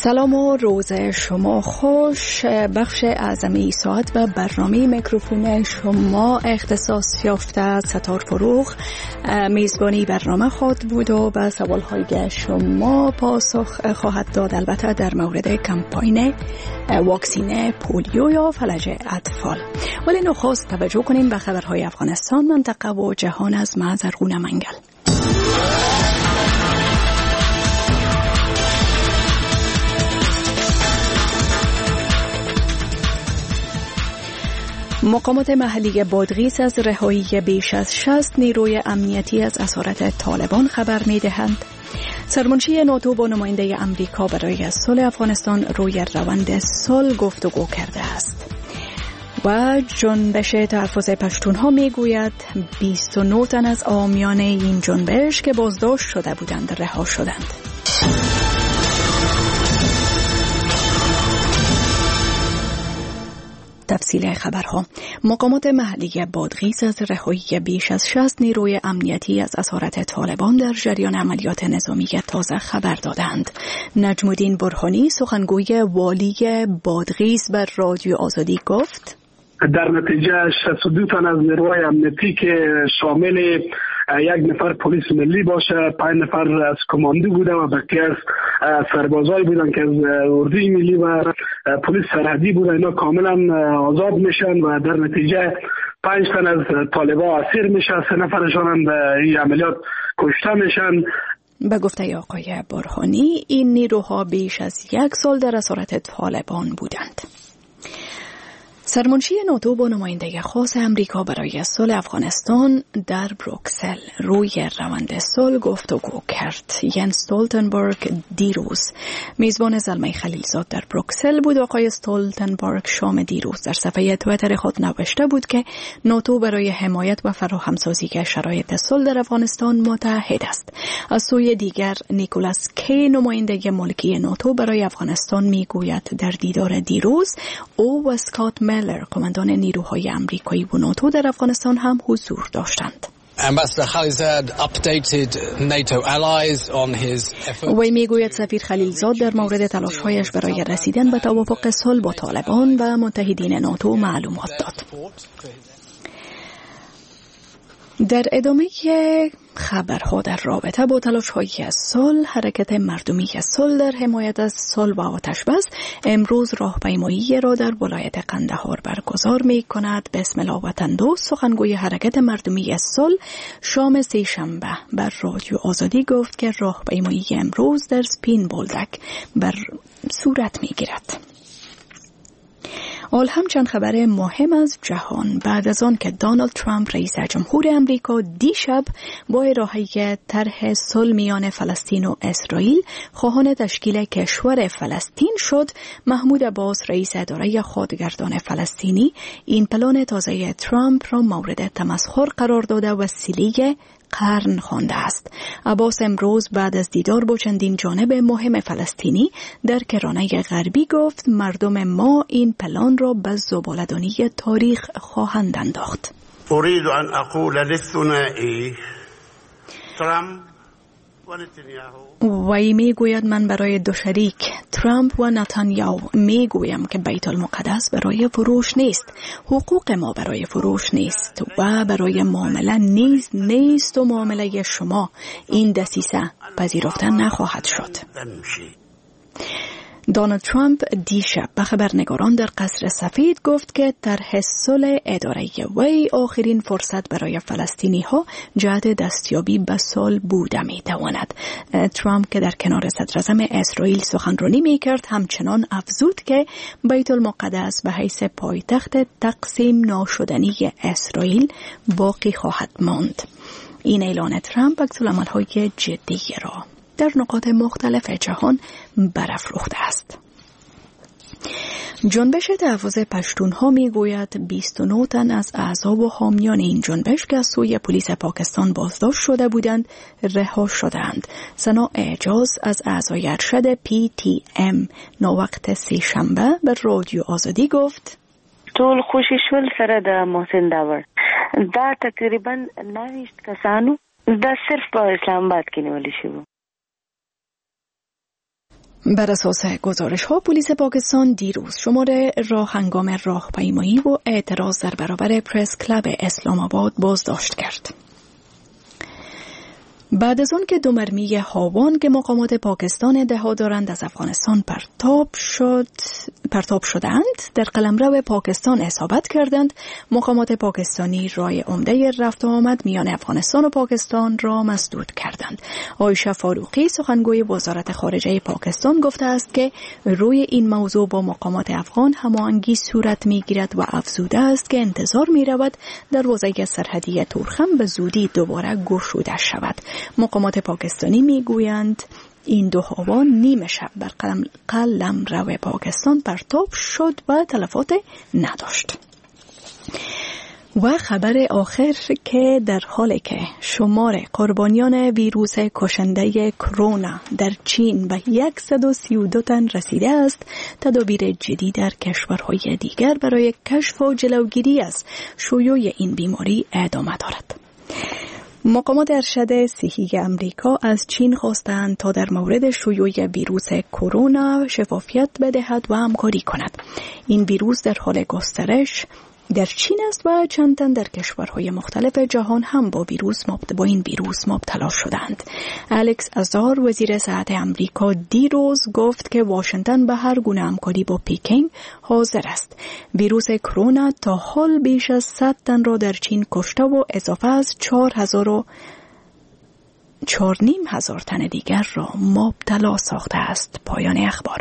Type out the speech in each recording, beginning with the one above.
سلام و روز شما خوش. بخش اعظمی ساعت و برنامه میکروفون شما اختصاص یافته از ستار فروغ میزبانی برنامه خواهد بود و به سوالهای شما پاسخ خواهد داد، البته در مورد کمپاین واکسینه پولیو یا فلج اطفال. ولی نخست توجه کنیم به خبرهای افغانستان، منطقه و جهان از من زرغونه منگل. مقامات محلی بادغیس از رهایی بیش از 60 نیروی امنیتی از اسارت طالبان خبر می‌دهند. سرمنشی ناتو با نماینده امریکا برای صلح افغانستان روی روند صلح گفتگو کرده است. و جنبش تحفظ پشتونها میگوید 29 تن از عامیان این جنبش که بازداشت شده بودند رها شدند. تفصیل خبرها. مقامات محلی بادغیس از رهایی بیش از 60 نیروی امنیتی از اسارت طالبان در جریان عملیات نظامی تازه خبر دادند. نجم الدین برهانی سخنگوی والی بادغیس بر رادیو آزادی گفت در نتیجه 62 تن از نیروهای امنیتی که شامل یک نفر پلیس ملی باشه، 5 نفر از کماندو بودن و بقیه از سربازایی بودن که از اردوی ملی و پلیس سرحدی بودن، اینا کاملا آزاد میشن و در نتیجه 5 تن از طالبان اسیر میشن، 3 نفرشان هم به این عملیات کشته میشن. به گفته آقای برهانی این نیروها بیش از 1 سال در اسارت طالبان بودند. سرمنشی ناتو با نماینده خاص امریکا برای صلح افغانستان در بروکسل روی روند صلح گفتگو کرد. ینس استولتنبرگ دیروز میزبان زلمه خلیلزاد در بروکسل بود. آقای استولتنبرگ شام دیروز در صفحه توییتر خود نوشته بود که ناتو برای حمایت و فراهمسازی شرایط صلح در افغانستان متحد است. از سوی دیگر نیکولاس کی نماینده ملکی ناتو برای افغانستان میگوید در دیدار دیروز او و اسکات ملر قماندان نیروهای امریکایی و ناتو در افغانستان هم حضور داشتند. وی میگوید سفیر خلیلزاد در مورد تلاش‌هایش برای رسیدن به توافق صلح با طالبان و متحدین ناتو معلومات داد. در ادامه خبرها در رابطه با تلاش‌های صلح، حرکت مردمی صلح در حمایت از صلح و آتش‌بس امروز راهپیمایی را در ولایت قندهار برگزار می‌کند. بسم الله وطن دوست سخنگوی حرکت مردمی صلح شام سه‌شنبه بر رادیو آزادی گفت که راهپیمایی امروز در سپین بولدک بر صورت می‌گیرد. حال هم چند خبر مهم از جهان. بعد از آن که دونالد ترامپ رئیس جمهور امریکا دیشب با ارائه طرح صلح میان فلسطین و اسرائیل خواهان تشکیل کشور فلسطین شد، محمود عباس رئیس اداره خودگردان فلسطینی این پلان تازه ترامپ را مورد تمسخر قرار داده و وسیله قرن خوانده است. عباس امروز بعد از دیدار با چندین جانب مهم فلسطینی در کرانه غربی گفت مردم ما این پلان را به زباله‌دانی تاریخ خواهند انداخت. اريد ان اقول للثنائي ترامپ و نتانیاهو. وی میگوید من برای دو شریک ترامپ و نتانیاهو میگویم که بیت المقدس برای فروش نیست، حقوق ما برای فروش نیست و برای معامله نیست و معامله شما این دسیسه پذیرفته نخواهد شد. دونالد ترامپ دیشب به خبرنگاران در قصر سفید گفت که طرح صلح اداره وی آخرین فرصت برای فلسطینی ها جهت دستیابی به صلح بوده می تواند. ترامپ که در کنار صدراعظم اسرائیل سخنرانی می کرد همچنان افزود که بیت المقدس به حیث پایتخت تقسیم ناشدنی اسرائیل باقی خواهد ماند. این اعلان ترامپ عکس‌العمل‌های جدی را در نقاط مختلف جهان برافروخته است. جنبش تحفظ پشتونها میگوید 29 تن از اعضا و حامیان این جنبش که از سوی پلیس پاکستان بازداشت شده بودند رها شدند. سنا اعجاز از اعضای ارشد PTM نووقت سه‌شنبه به رادیو آزادی گفت ټول خوشي شول سره د محسن داور دا تقریبا 9 کسانو دا صرف په اسلام آباد کې نیول شوی. بر اساس گزارش ها پلیس پاکستان دیروز شمار هنگام راهپیمایی و اعتراض در برابر پرس کلاب اسلام آباد بازداشت کرد. بعد از آن که 2 مرمی هاوان که مقامات پاکستان ادعا دارند از افغانستان پرتاب شدند در قلمرو پاکستان اصابت کردند، مقامات پاکستانی راه عمده رفت و آمد میان افغانستان و پاکستان را مسدود کردند. عایشه فاروقی سخنگوی وزارت خارجه پاکستان گفته است که روی این موضوع با مقامات افغان هماهنگی صورت میگیرد و افزوده است که انتظار میرود دروازه سرحدی تورخم به زودی دوباره گشوده شود. مقامات پاکستانی میگویند این 2 هاوان نیمه شب بر قلمرو پاکستان پرتاب شد و تلفات نداشت. و خبر آخر که در حالی که شمار قربانیان ویروس کشنده کرونا در چین به 132 تن رسیده است، تدابیر جدی در کشورهای دیگر برای کشف و جلوگیری از شیوع این بیماری ادامه دارد. مقامات ارشد صحی امریکا از چین خواستند تا در مورد شیوع ویروس کرونا شفافیت بدهد و همکاری کند. این ویروس در حال گسترش در چین است و چند تن در کشورهای مختلف جهان هم با این ویروس مبتلا شدند. الکس آزار وزیر صحت امریکا دیروز گفت که واشنگتن به هر گونه همکاری با پکینگ حاضر است. ویروس کرونا تا حال بیش از 100 تن را در چین کشته و اضافه از 4,500 تن دیگر را مبتلا ساخته است. پایان اخبار.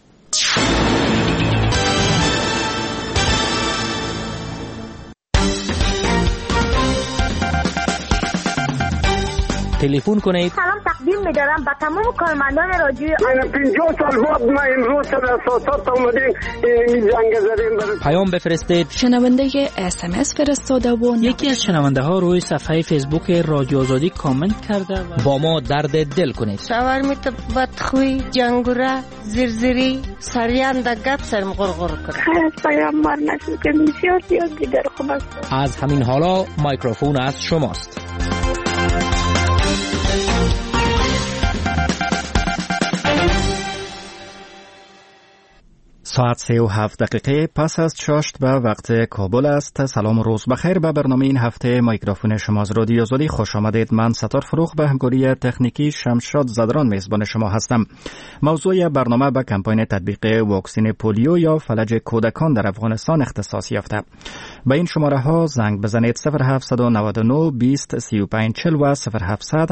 تلفن کنید. سلام تقدیم می‌دارم به تمام کارمندان رادیو. من 50 سال بعد ما امروز سر اساسات اومدیم این جنگ زدیم. پیام بفرستید. شنونده SMS فرستاده و یکی از شنونده ها روی صفحه فیسبوک رادیو آزادی کامنت کرده و با ما درد دل کنید. شاور میت بدخوی جنگوره زرزری سریان دگت سرم غرغر کنه. خیلی پیام مار نشد که بسیار دیگر خوب است. از همین حالا میکروفون از شماست. ساعت 3:07 پس از چاشت به وقت کابل است. سلام و روز بخیر. به برنامه این هفته میکروفون شما از رادیو آزادی خوش آمدید. من ستار فروغ به همکاری تکنیکی شمشاد زدران میزبان شما هستم. موضوع برنامه به کمپین تطبیق واکسن پولیو یا فلج کودکان در افغانستان اختصاص یافته. به این شماره ها زنگ بزنید 0799 20 35 40 و 0700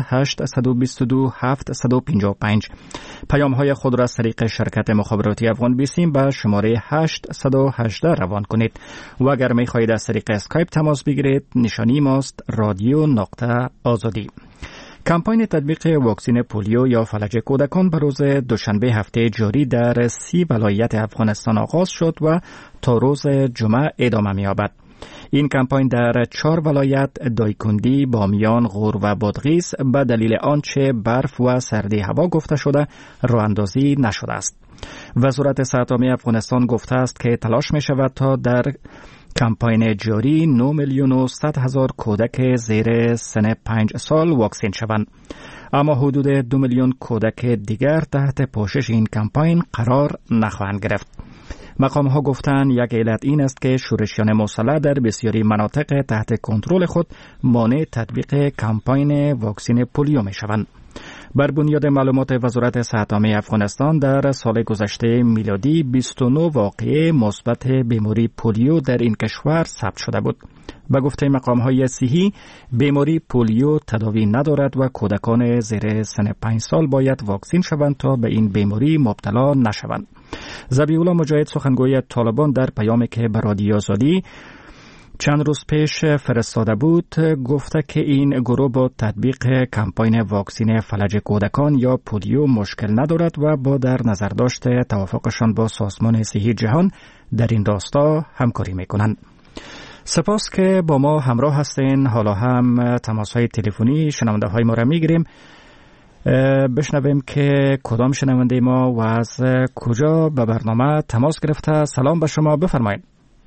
822 755. پیام های خود را از طریق شرکت مخابراتی افغان بیسیم به شماره 818 روان کنید و اگر می خواهید از طریق اسکایپ تماس بگیرید نشانی ماست رادیو.آزادی. کمپین تطبیق واکسن پولیو یا فلج کودکان به روز دوشنبه هفته جاری در 30 ولایت افغانستان آغاز شد و تا روز جمعه ادامه می‌یابد. این کمپین در 4 ولایت دایکندی، بامیان، غور و بادغیس به دلیل آنچه برف و سردی هوا گفته شده راه اندازی نشده است. وزارت صحت عامه افغانستان گفته است که تلاش می شود تا در کمپین جاری 9,100,000 کودک زیر سن 5 سال واکسن شوند. اما حدود 2 میلیون کودک دیگر تحت پوشش این کمپین قرار نخواهند گرفت. مقام ها گفتند یک علت این است که شورشیان مسلح در بسیاری مناطق تحت کنترل خود مانع تطبیق کمپین واکسن پولیو می شوند. بر بنیاد معلومات وزارت صحت عامه افغانستان در سال گذشته میلادی 29 واقعه مثبت بیماری پولیو در این کشور ثبت شده بود. به گفته مقام‌های صحی بیماری پولیو تداوی ندارد و کودکان زیر سن 5 سال باید واکسن شوند تا به این بیماری مبتلا نشوند. ذبیح‌الله مجاهد سخنگوی طالبان در پیامی که به رادیو آزادی چند روز پیش فرستاده بود گفته که این گروه با تطبیق کمپین واکسن فلج کودکان یا پولیو مشکل ندارد و با در نظر داشته توافقشان با سازمان صحی جهان در این راستا همکاری میکنند. سپاس که با ما همراه هستین. حالا هم تماس‌های تلفنی شنونده های ما را میگیریم. بشنویم که کدام شنونده ما و از کجا به برنامه تماس گرفته. سلام به شما، بفرمایید.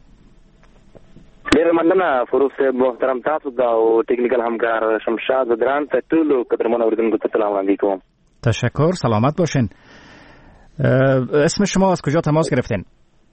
ډیر مننه فروغ صاحب، محترم تاسو دا او ټیکنیکل همکار شمشاد زدران ته ټول قدرمن اوریدونکو ته سلام وړاندې کوم. تشکر، سلامت باشین. اسم شما از کجا تماس گرفتین؟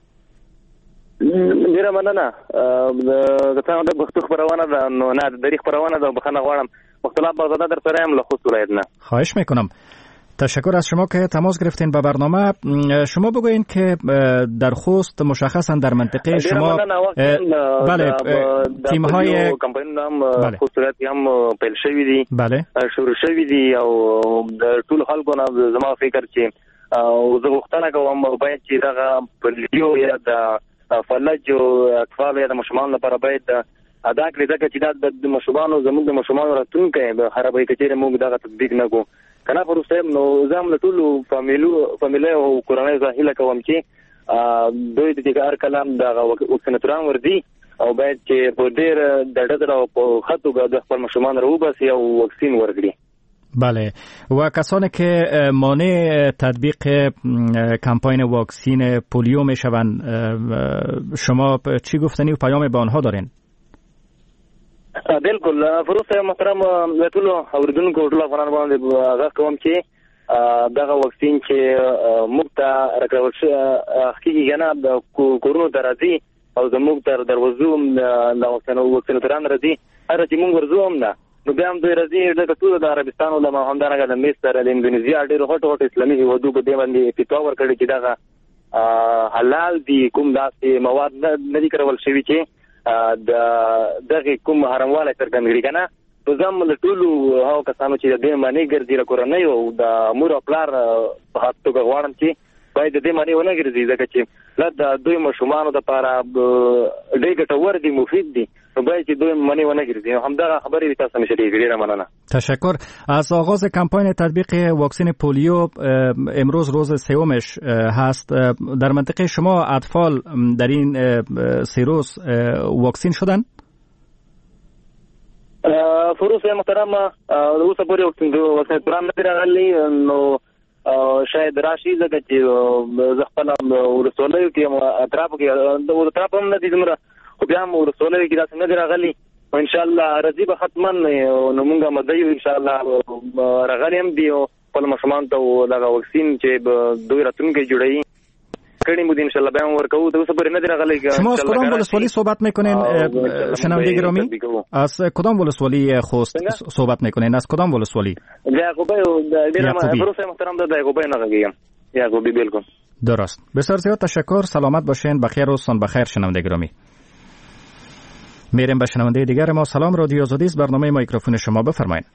ډیره مننه. د تاسو د بختو خبرونه ده، نو نه د تاریخ خبرونه ده، بخښنه غواړم. مختلف بازار در سره هم له خوست ولایت نه. خواهش میکنم. تشکر از شما که تماس گرفتین به برنامه. شما بگوین که در خوست مشخصا در منطقه شما بله تیم‌های کمپاین هم خوست ولایت هم پیل شوی دي، بله شروع شوی دي او د ټول خلکو نه زما فکر چې او زه غوښتنه کوم باید چې دغه پولیو یا د فلج او اطفال یا د مشمانو لپاره باید ادا کړي، ځکه چې د مشمانو زموږ د مشمانو راتلونکی به خرابوي که چېرې موږ دغه تطبیق نه کوو. که نه پروس صاحب، نو زه هم له ټولو فامیلۍ او کورنۍ څخه هیله کوم چې دوی د هر کلام دغه وکسیناتوران وردي او باید چې په ډېر د ډډر او په ښه توګه د خپل ماشومان راوباسي او واکسین ورکړي. بله، و کسانی که مانع تطبیق کمپاین واکسین پولیو می شوند، شما چی گفتنی و پیام به آنها دارین؟ بالکل فروز محترم، ټول اوریدونکو ټول افغانان باندې غږ کوم چې دغه واکسین چې موږ ته راکړل شوی حقیقي نه د کورونو ته راځي او زموږ تر دروازو د واکسیناتوران راځي، هر چې موږ ورځو هم نه، نو بیا هم دوی راځي لکه ټول د عربستان علما، همدارنګه د مصر، د اندونیزیا ډېرو غټو اسلامي هېوادو په دې باندې فتوا ورکړې چې دغه حلال دي، کوم داسې مواد نه دي کارول شوي چې دغه کوم حرامواله څرګندوي. که نه نو زه هم له ټولو هغو کسانو چې د دې معنی ګرځي له کورنۍ او د مور او پلار په حق توګه غواړم چې باید د دې معنی ونه ګرځي، ځکه چې د دوی ماشومانو دپاره ډېر ګټور دي، مفید دي، نو باید چې دوی معنی ونه ګرځي. همدغه خبرې تاسو مې شریکې. ډېره مننه. تشکر. از آغاز کمپاین تطبیق واکسین پولیو امروز روز سومش هست. در منطقه شما اطفال در این 3 روز واکسین شدن؟ فروز محترم، اوس پورې واکسیناتوران نه دي راغلي، نو شاید راشي، ځکه چې زه خپل ولسوالیو کې اطرافو کې د اطراف هم نه دي دومره، خو بیا هم ولسوالیو کې داسې نه دي راغلي. انشاءالله راځي به حتما، نو موږ مده یو انشاءالله راغلي هم دي او خپل ماشومان ته دغه واکسین چې دوی راتلونکی جوړوي کړي مو دي انشاءالله بیا هم ورکوو. د اوس پورې نه دي راغلي. شما از کدام ولسوالی صحبت میکنین شنونده گرامی؟ از کدام ولسوالی خوست صحبت میکنین؟ از کدام ولسوالی؟ یعقوبی. فروز محترم د یعقوبی نه غږیم. یعقوبی بالکل. درست. بسیار زیاد تشکر. سلامت باشین. بخیر روزتان بخیر شنونده گرامی. میریم به شنونده دیگر ما. سلام، رادیو آزادی است، برنامه میکروفون شما، بفرمایید.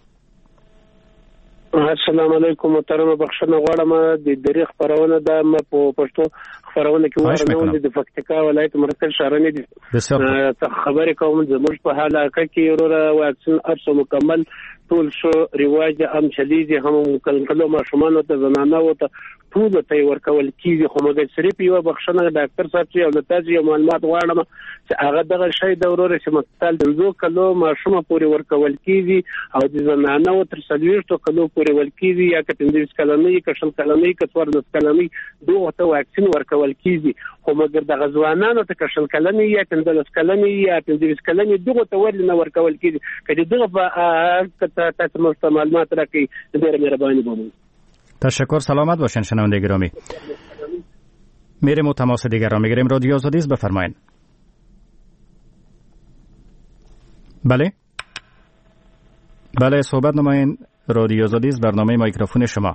السلام علیکم محترم، بخښنه غواړم د دریغ خبرونه د په پښتو خبرونه کې ورنه د پکتیکا ولایت مرکز شهرنی دي. خبرې کوم زموږ په حالکه کې وروره واکسین ارسو مکمل ټول شو، رواج هم چلیږي، هم کلو ماشومان ته زنانه ته ټول ته ورکول کیږي. خو مګر صرف یو بخښنه ډاکټر صاحب چې او تاسو یو معلومات غواړم چې هغه دغه شی د وروره چې مستل د 2 کلو ماشوم پورې ورکول کیږي او د زنانه تر 30 کلو پورې ورکول کیږي، یا که 15 کلنۍ که 20 کلنۍ که 14 کلنۍ دوه ته واکسین ورکول کیږي. خو مګر د غزوانانو ته 20 کلنۍ یا 15 کلنۍ یا 15 کلنۍ دوه ته ورنه ورکول کیږي. کله دغه په تاسو مو معلومات راکړئ، ډېر مهرباني بوم. تشکر. سلامت باشین شنونده گرامی. میریم و تماس دیگر را میگیریم. رادیو آزادی است، بفرمایید. بله صحبت نمایین. رادیو آزادی است، برنامه میکروفون شما.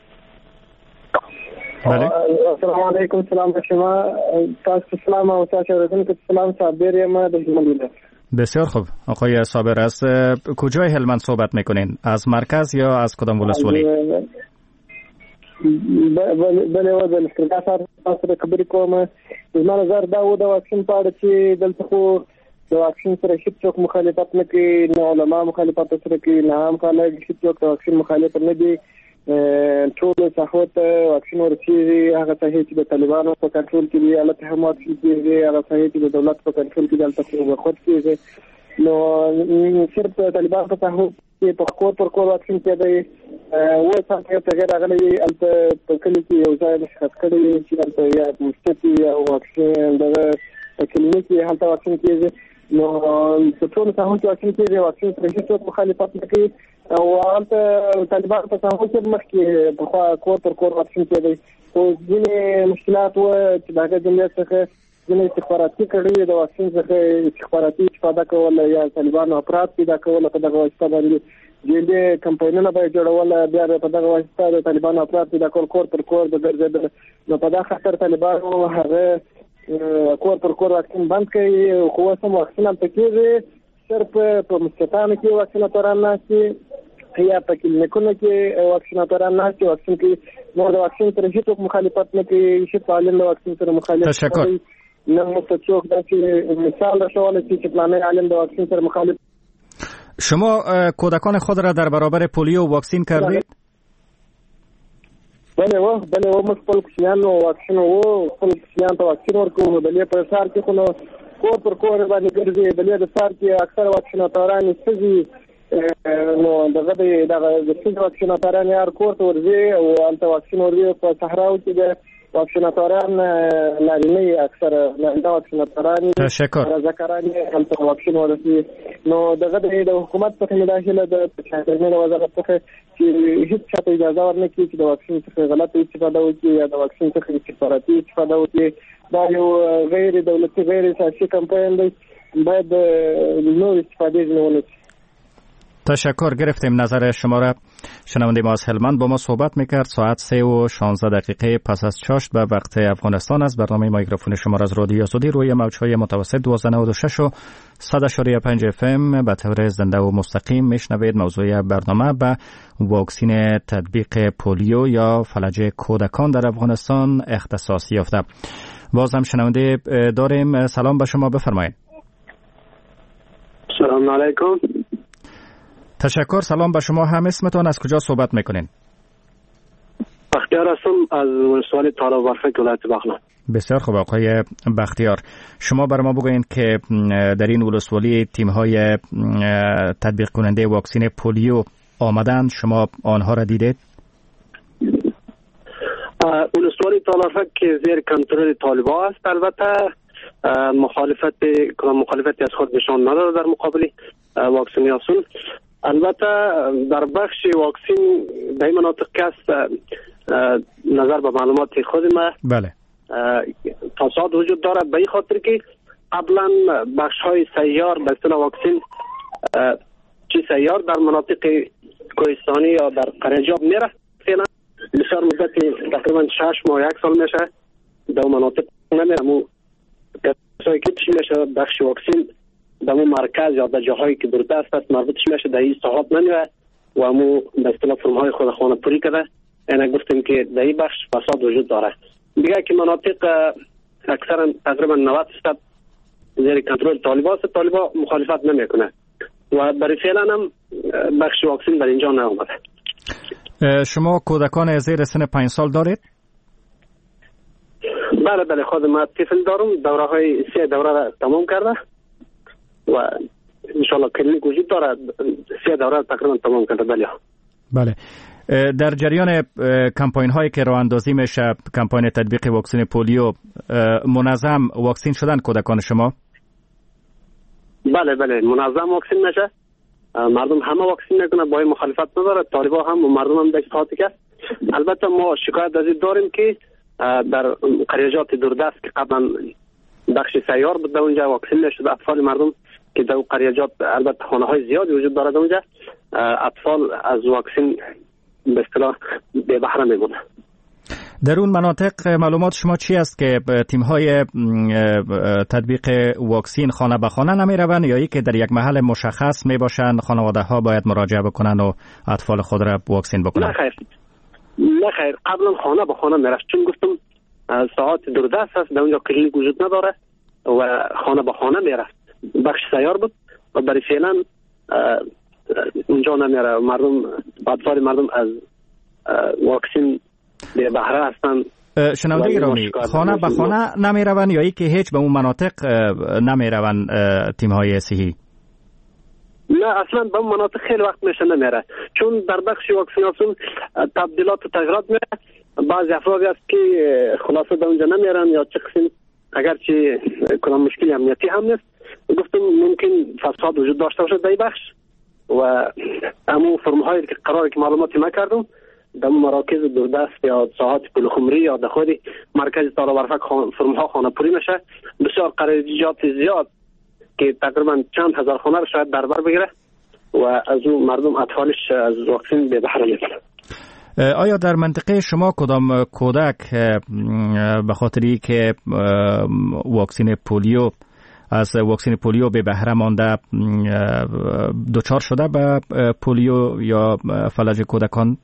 بله. السلام علیکم. سلام به شما. تاسو سلام او تاسو اوریدونکو سلام. صابر ما د جمهوریت. بسیار خوب. آقای صابر، از کجای هلمند صحبت میکنین؟ از مرکز یا از کدام ولسوالی؟ بله وزن استرګا سره خبرې کوم. زما نظر دا و د واکسین په اړه چې دلته خو د واکسین سره هیڅ څوک مخالفت نه کوي، نه علما مخالفت سره کوي، نه هم خلک هیڅ څوک د واکسین مخالف نه دي. ټول صحوت واکسین ورکړي، هغه ته چې د طالبانو په کنټرول کې دی، البته هم واکسین کېږي، هغه ته چې د دولت په کنټرول کې دلته په خود کېږي. نو صرف طالبان په صحوت کې په کور پر کور واکسین کېږي. و څنګه ته غیر غلې البته په کلی کې یو ځای مشخص کړی چې البته یا مستقي یا واکسین دغه په کلینیک کې هلته واکسین کېږي. نو په ټول ساحو کې واکسین کې واکسین سره هیڅ مخالفت نه کوي او هلته طالبان په ساحو کې مخکې په خوا کور پر کور واکسین کېدی او ځینې مشکلات و چې د هغه جمعیت څخه ځینې استخباراتي کړي د واکسین څخه استخباراتي استفاده کول یا طالبانو افراد پیدا کول په دغه واسطه باندې جدي کمپاینونه به جوړول بیا په دغه واسطه د طالبانو افراد پیدا کول کور پر کور د ګرځېدل نو په دا خاطر طالبانو هغه کور پر کور واکسین بند کړي خو سم واکسین هم پکې صرف په مستقانه کې واکسیناتوران ناشتي یا په کلینیکونو کې واکسیناتوران ناشتي واکسین کې نو د واکسین سره هیڅ مخالفت نه کوي هیڅ عالم د واکسین سره مخالفت تشکر نه مستچوک دا چې مثال راشول چې پلانې عالم د واکسین سره مخالفت. شما کودکان خود را در برابر پولیو واکسین کردید؟ بله ما خپل کوچنیان واکسین خپل کوچنیان ته واکسین ورکوو د لې په سار کې خو کور پر کور باندې ګرځي د لې د سار کې اکثر واکسیناتوران سږي نو دغه د سږي واکسیناتوران هر کور ته ورځي او هلته واکسین ورځي په صحراو کې د واکسیناتوران نارینه اکثر د واکسیناتوران رضاکاران هلته واکسین ورځي نو دغه د حکومت څخه مداخله د چاپیریال وزارت څخه چې هیڅ چاته اجازه ورنکړي چې د واکسین څخه غلط استفاده وکړي یا د واکسین څخه استخباراتي استفاده وکړي دا یو غیر دولتي غیر سیاسي کمپاین دی باید نور استفاده ونه شي. تشکر گرفتیم نظر شما را. شنونده ما از هلمند با ما صحبت میکرد. ساعت 3:16 پس از چاشت به وقت افغانستان است. برنامه مایکروفون شما را از رادیو آزادی روی موج‌های متوسط 1296 و 100.5 FM به طور زنده و مستقیم میشنوید. موضوع برنامه به واکسین تطبیق پولیو یا فلج کودکان در افغانستان اختصاص یافته. باز هم شنونده داریم. سلام به شما، بفرمایید. سلام علیکم. تشکر. سلام به شما هم. اسمتون از کجا صحبت میکنین؟ بختیار هستم از ولسوالی تالاب برفک ولایت بغلان. بسیار خوب آقای بختیار، شما بر ما بگوین که در این ولسوالی تیم‌های تطبیق کننده واکسین پولیو آمدن، شما آنها را دیدید؟ ولسوالی تالاب برفک که زیر کنترل طالبان است، البته مخالفتی از خود نشان نداره در مقابل واکسیناسیون. البته در بخش واکسین در این مناطق که است نظر به معلومات خود ما بله تصادف وجود دارد به این خاطر که قبلا بخش های سیار به اصطلاح واکسین سیار در مناطق کوهستانی یا در قریجاب میره فعلا بسیار مدت تقریبا 6 ماه 1 سال میشه در مناطق نمیره. مو کسایی که چی میشه بخش واکسین در مو مرکز یا در جاهایی که دوردست است مربوطش میشه در این ساحات نمیره و مو به اصطلاح فرم های خود خانه پوری کرده. اینا گفتیم که در این بخش فساد وجود داره. دیگه که مناطق اکثرا تقریبا 90% زیر کنترل طالبان است، طالبان مخالفت نمیکنه و برای فعلا هم بخش واکسین در اینجا نیامده. شما کودکان زیر سن 5 سال دارید؟ بله خود ما طفل دارم. دوره های 3 دوره را تمام کرده و انشالله کلینیک وجود داره. 3 دوره تقریبا تمام کرده. بله. در جریان کمپاین هایی که راه اندازی میشه، کمپاین تطبیق واکسین پولیو، منظم واکسین شدن کودکان شما؟ بله منظم واکسین میشه. مردم همه واکسین میکنه، با مخالفت نداره. طالبان هم و مردم هم دست خاطی که البته ما شکایت از این داریم که در قریجات دوردست که قبلا بخش سیار بود اونجا واکسین نشد. اطفال مردم که در قریجات البته خانه های زیادی وجود دارد اونجا، اطفال از واکسین به اصطلاح بے بهره میمونه. در اون مناطق معلومات شما چی است که تیم‌های تطبیق واکسین خانه به خانه نمیروند یا ای که در یک محل مشخص میباشند خانواده‌ها باید مراجعه بکنن و اطفال خود را واکسین بکنن؟ نه خیر قبلا خانه به خانه میرفت، چون گفتم ساعات دوردست است، در اونجا کلینیک وجود نداره و خانه به خانه میرفت. بخش سیار بود و برای فعلا اونجا نمیره. مردم اطفال مردم از واکسین به بهره هستن. شنونده گرامی، خانه به خانه نمیروند یا ای که هیچ به اون مناطق نمیروند تیم‌های صحی؟ نه اصلا به اون مناطق خیلی وقت میشه نمیره، چون در بخش واکسیناسیون تبدیلات و تغییرات میره. بعضی افرادی هست که خلاصه به اونجا نمیرن یا چه قسم اگرچه کدام مشکلی امنیتی هم نیست گفتم ممکن فساد وجود داشته باشه در بخش و همون فرم‌هایی که قراره که معلوماتی نکردم در مراکز دوردست یا ساحات پلخمری یا در خود مرکز تالا برفک فرم‌ها خانه پوری نشه، بسیار قراردادات زیاد که تقریبا چند هزار خانه رو شاید در بر بگیره و از اون مردم اطفالش از واکسن به بهره میبرن. آیا در منطقه شما کدام کودک به خاطری که واکسن پولیو از واکسن پولیو به بهره مانده دچار شده به پولیو یا فلج کودکان؟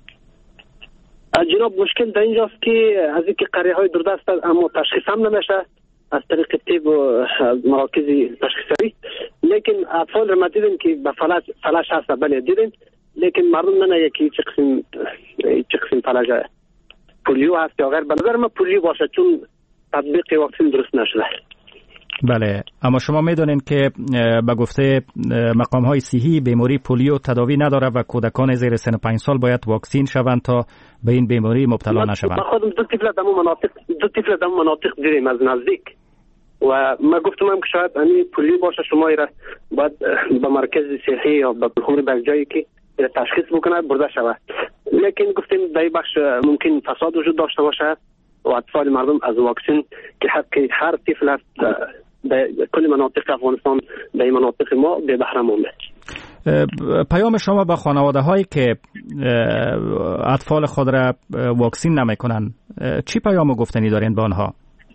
جناب مشکل در اینجاست که از اینکه قریه های دوردست اما تشخیص هم نمیشه از طریق طب و مراکز تشخیصی، لیکن اطفال رو ما دیدیم که به فلج هست، بله دیدیم، لیکن مردم نمیگه که چه قسم فلج پولیو هست یا غیر. به نظر من پولیو باشه چون تطبیق واکسن درست نشده. بله، اما شما میدونین که به گفته مقام های صحی بیماری پولیو تداوی نداره و کودکان زیر سن 5 سال باید واکسین شوند تا به این بیماری مبتلا نشوند. ما خودم دو طفل در مناطق دیدیم از نزدیک و ما گفتم هم که شاید همین پولیو باشه، شما را باید به مرکز صحی یا به پلخمری به جایی که تشخیص بکنه برده شود، لیکن گفتیم در بخش ممکن فساد وجود داشته باشه و اطفال مردم از واکسن که حق هر طفل است در کل مناطق افغانستان در این مناطق ما به بهره مونده. پیام شما به خانواده هایی که اطفال خود را واکسین نمیکنن چی پیام گفتنی دارین به آنها؟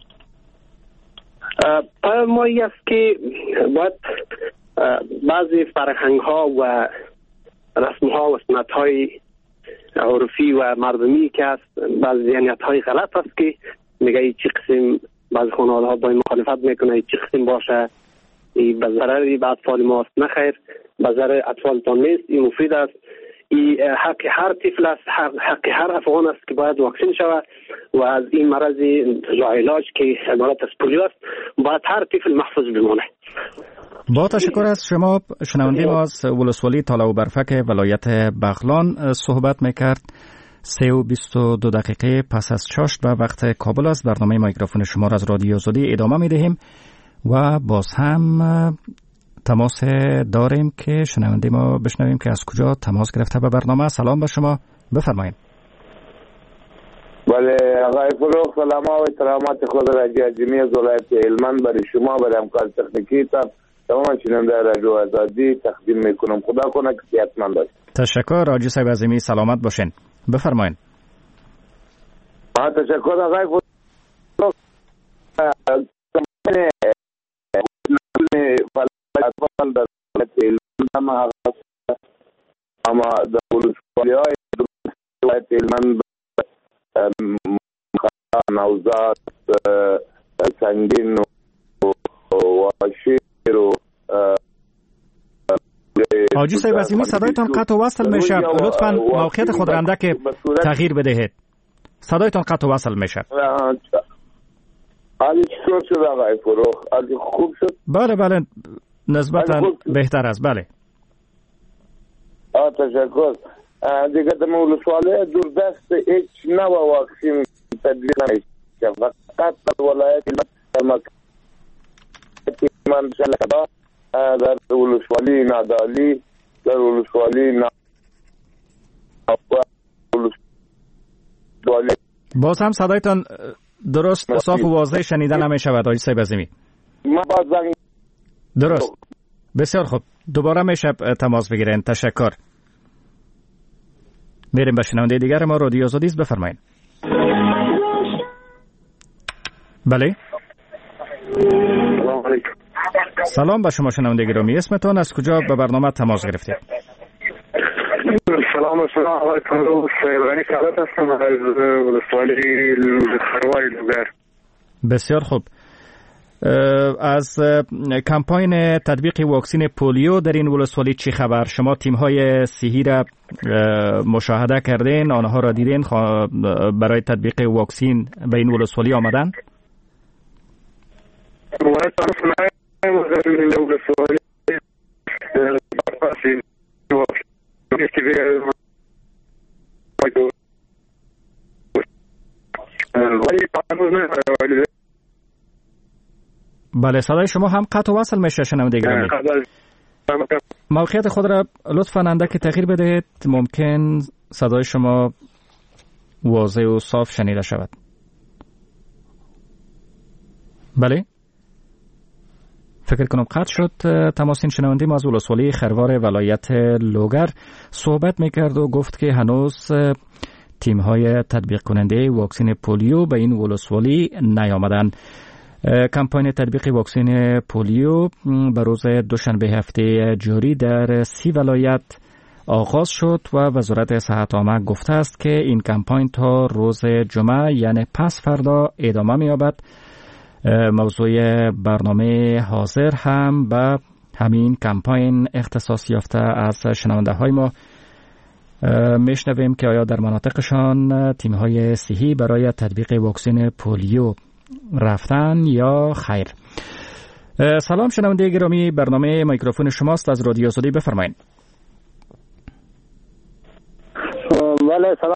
پیام ما این است که باید بعضی فرهنگ ها و رسم ها و سنت های عرفی و مردمی که است، بعضی ذهنیت های غلط است که میگه چی قسم بعضی خانواده ها با این مخالفت میکنه، چی قسم باشه ای به ضرری به اطفال ما است، نه خیر، به ضرر اطفالتان نیست، این مفید است، این حق هر طفل است، حق هر افغان است که باید واکسین شود و از این مرض لاعلاج که عبارت از پولیو است باید هر طفل محفوظ بمانه. با تشکر از شما. شنونده ما از ولسوالی تالا و برفک ولایت بغلان صحبت میکرد. 3:22 پس از چاشت به وقت کابل است. برنامه میکروفون شما را از رادیو آزادی ادامه میدهیم و باز هم تماس داریم که شنونده ما بشنویم که از کجا تماس گرفته به برنامه. سلام به شما، بفرمایید. بله آقای فروخ، سلام و احترامات خود را جمعی از ولایت هلمند برای شما، برای همکار تکنیکی تمام شنونده رادیو آزادی تقدیم میکنم. خدا کنه که صحتمند باشید. تشکر راجی صاحب عظیمی، سلامت باشین. بفرمایید. تشکر آقای فروخ. اما در ولسوالی های ولایت هلمند نوزاد، سنگین و شیر و حاجی صاحب عظیمی صدایتان قطع و وصل میشه، لطفاً موقعیت خود را اندک تغییر بدهید. صدایتان قطع و وصل میشه. حالی چطور شد آقای فروخ؟ حالی خوب شد؟ بله نسبتاً بهتر است. بله تشکر. دیگه در ولسوالی دوردست هیچ نوع واکسین تطبیق نمیشه، فقط در ولایت من در ولسوالی نادالی، در ولسوالی باز هم صدایتان درست صاف و واضح شنیده نمیشود آقای صاحب عظیمی. درست، بسیار خوب، دوباره میشه تماس بگیرین. تشکر. میریم به شنونده دیگر ما. رادیو آزادی است، بفرمایید. بله سلام به شما شنونده گرامی، اسمتون از کجا به برنامه تماس گرفتید؟ سلام آقای فروخ، سیبانی سعادت هستم از ولسوالی خروای لوگر. بسیار خوب. از کمپاین تطبیق واکسن پولیو در این ولسوالی چی خبر؟ شما تیم‌های صحی را مشاهده کردین، آنها را دیدین برای تطبیق واکسن به این ولسوالی آمدن؟ بله صدای شما هم قطع و وصل میشه شنونده گرامی. موقعیت خود را لطفاً اندکی تغییر بدهید، ممکن صدای شما واضح و صاف شنیده شود. بله فکر کنم قطع شد تماس. این شنونده ما از ولسوالی خروار ولایت لوگر صحبت میکرد و گفت که هنوز تیم‌های تطبیق کننده واکسن پولیو به این ولسوالی نیامدن. کمپاین تطبیق واکسن پولیو به روز دوشنبه هفته جاری در 30 ولایت آغاز شد و وزارت صحت عامه گفته است که این کمپاین تا روز جمعه یعنی پس فردا ادامه می‌یابد. موضوع برنامه حاضر هم به همین کمپاین اختصاص یافته. از شنونده های ما میشنویم که آیا در مناطقشان تیم‌های صحی برای تطبیق واکسن پولیو رفتن یا خیر. سلام شنونده گرامی، برنامه میکروفون شماست، از رادیو آزادی بفرمایید. بله سلام.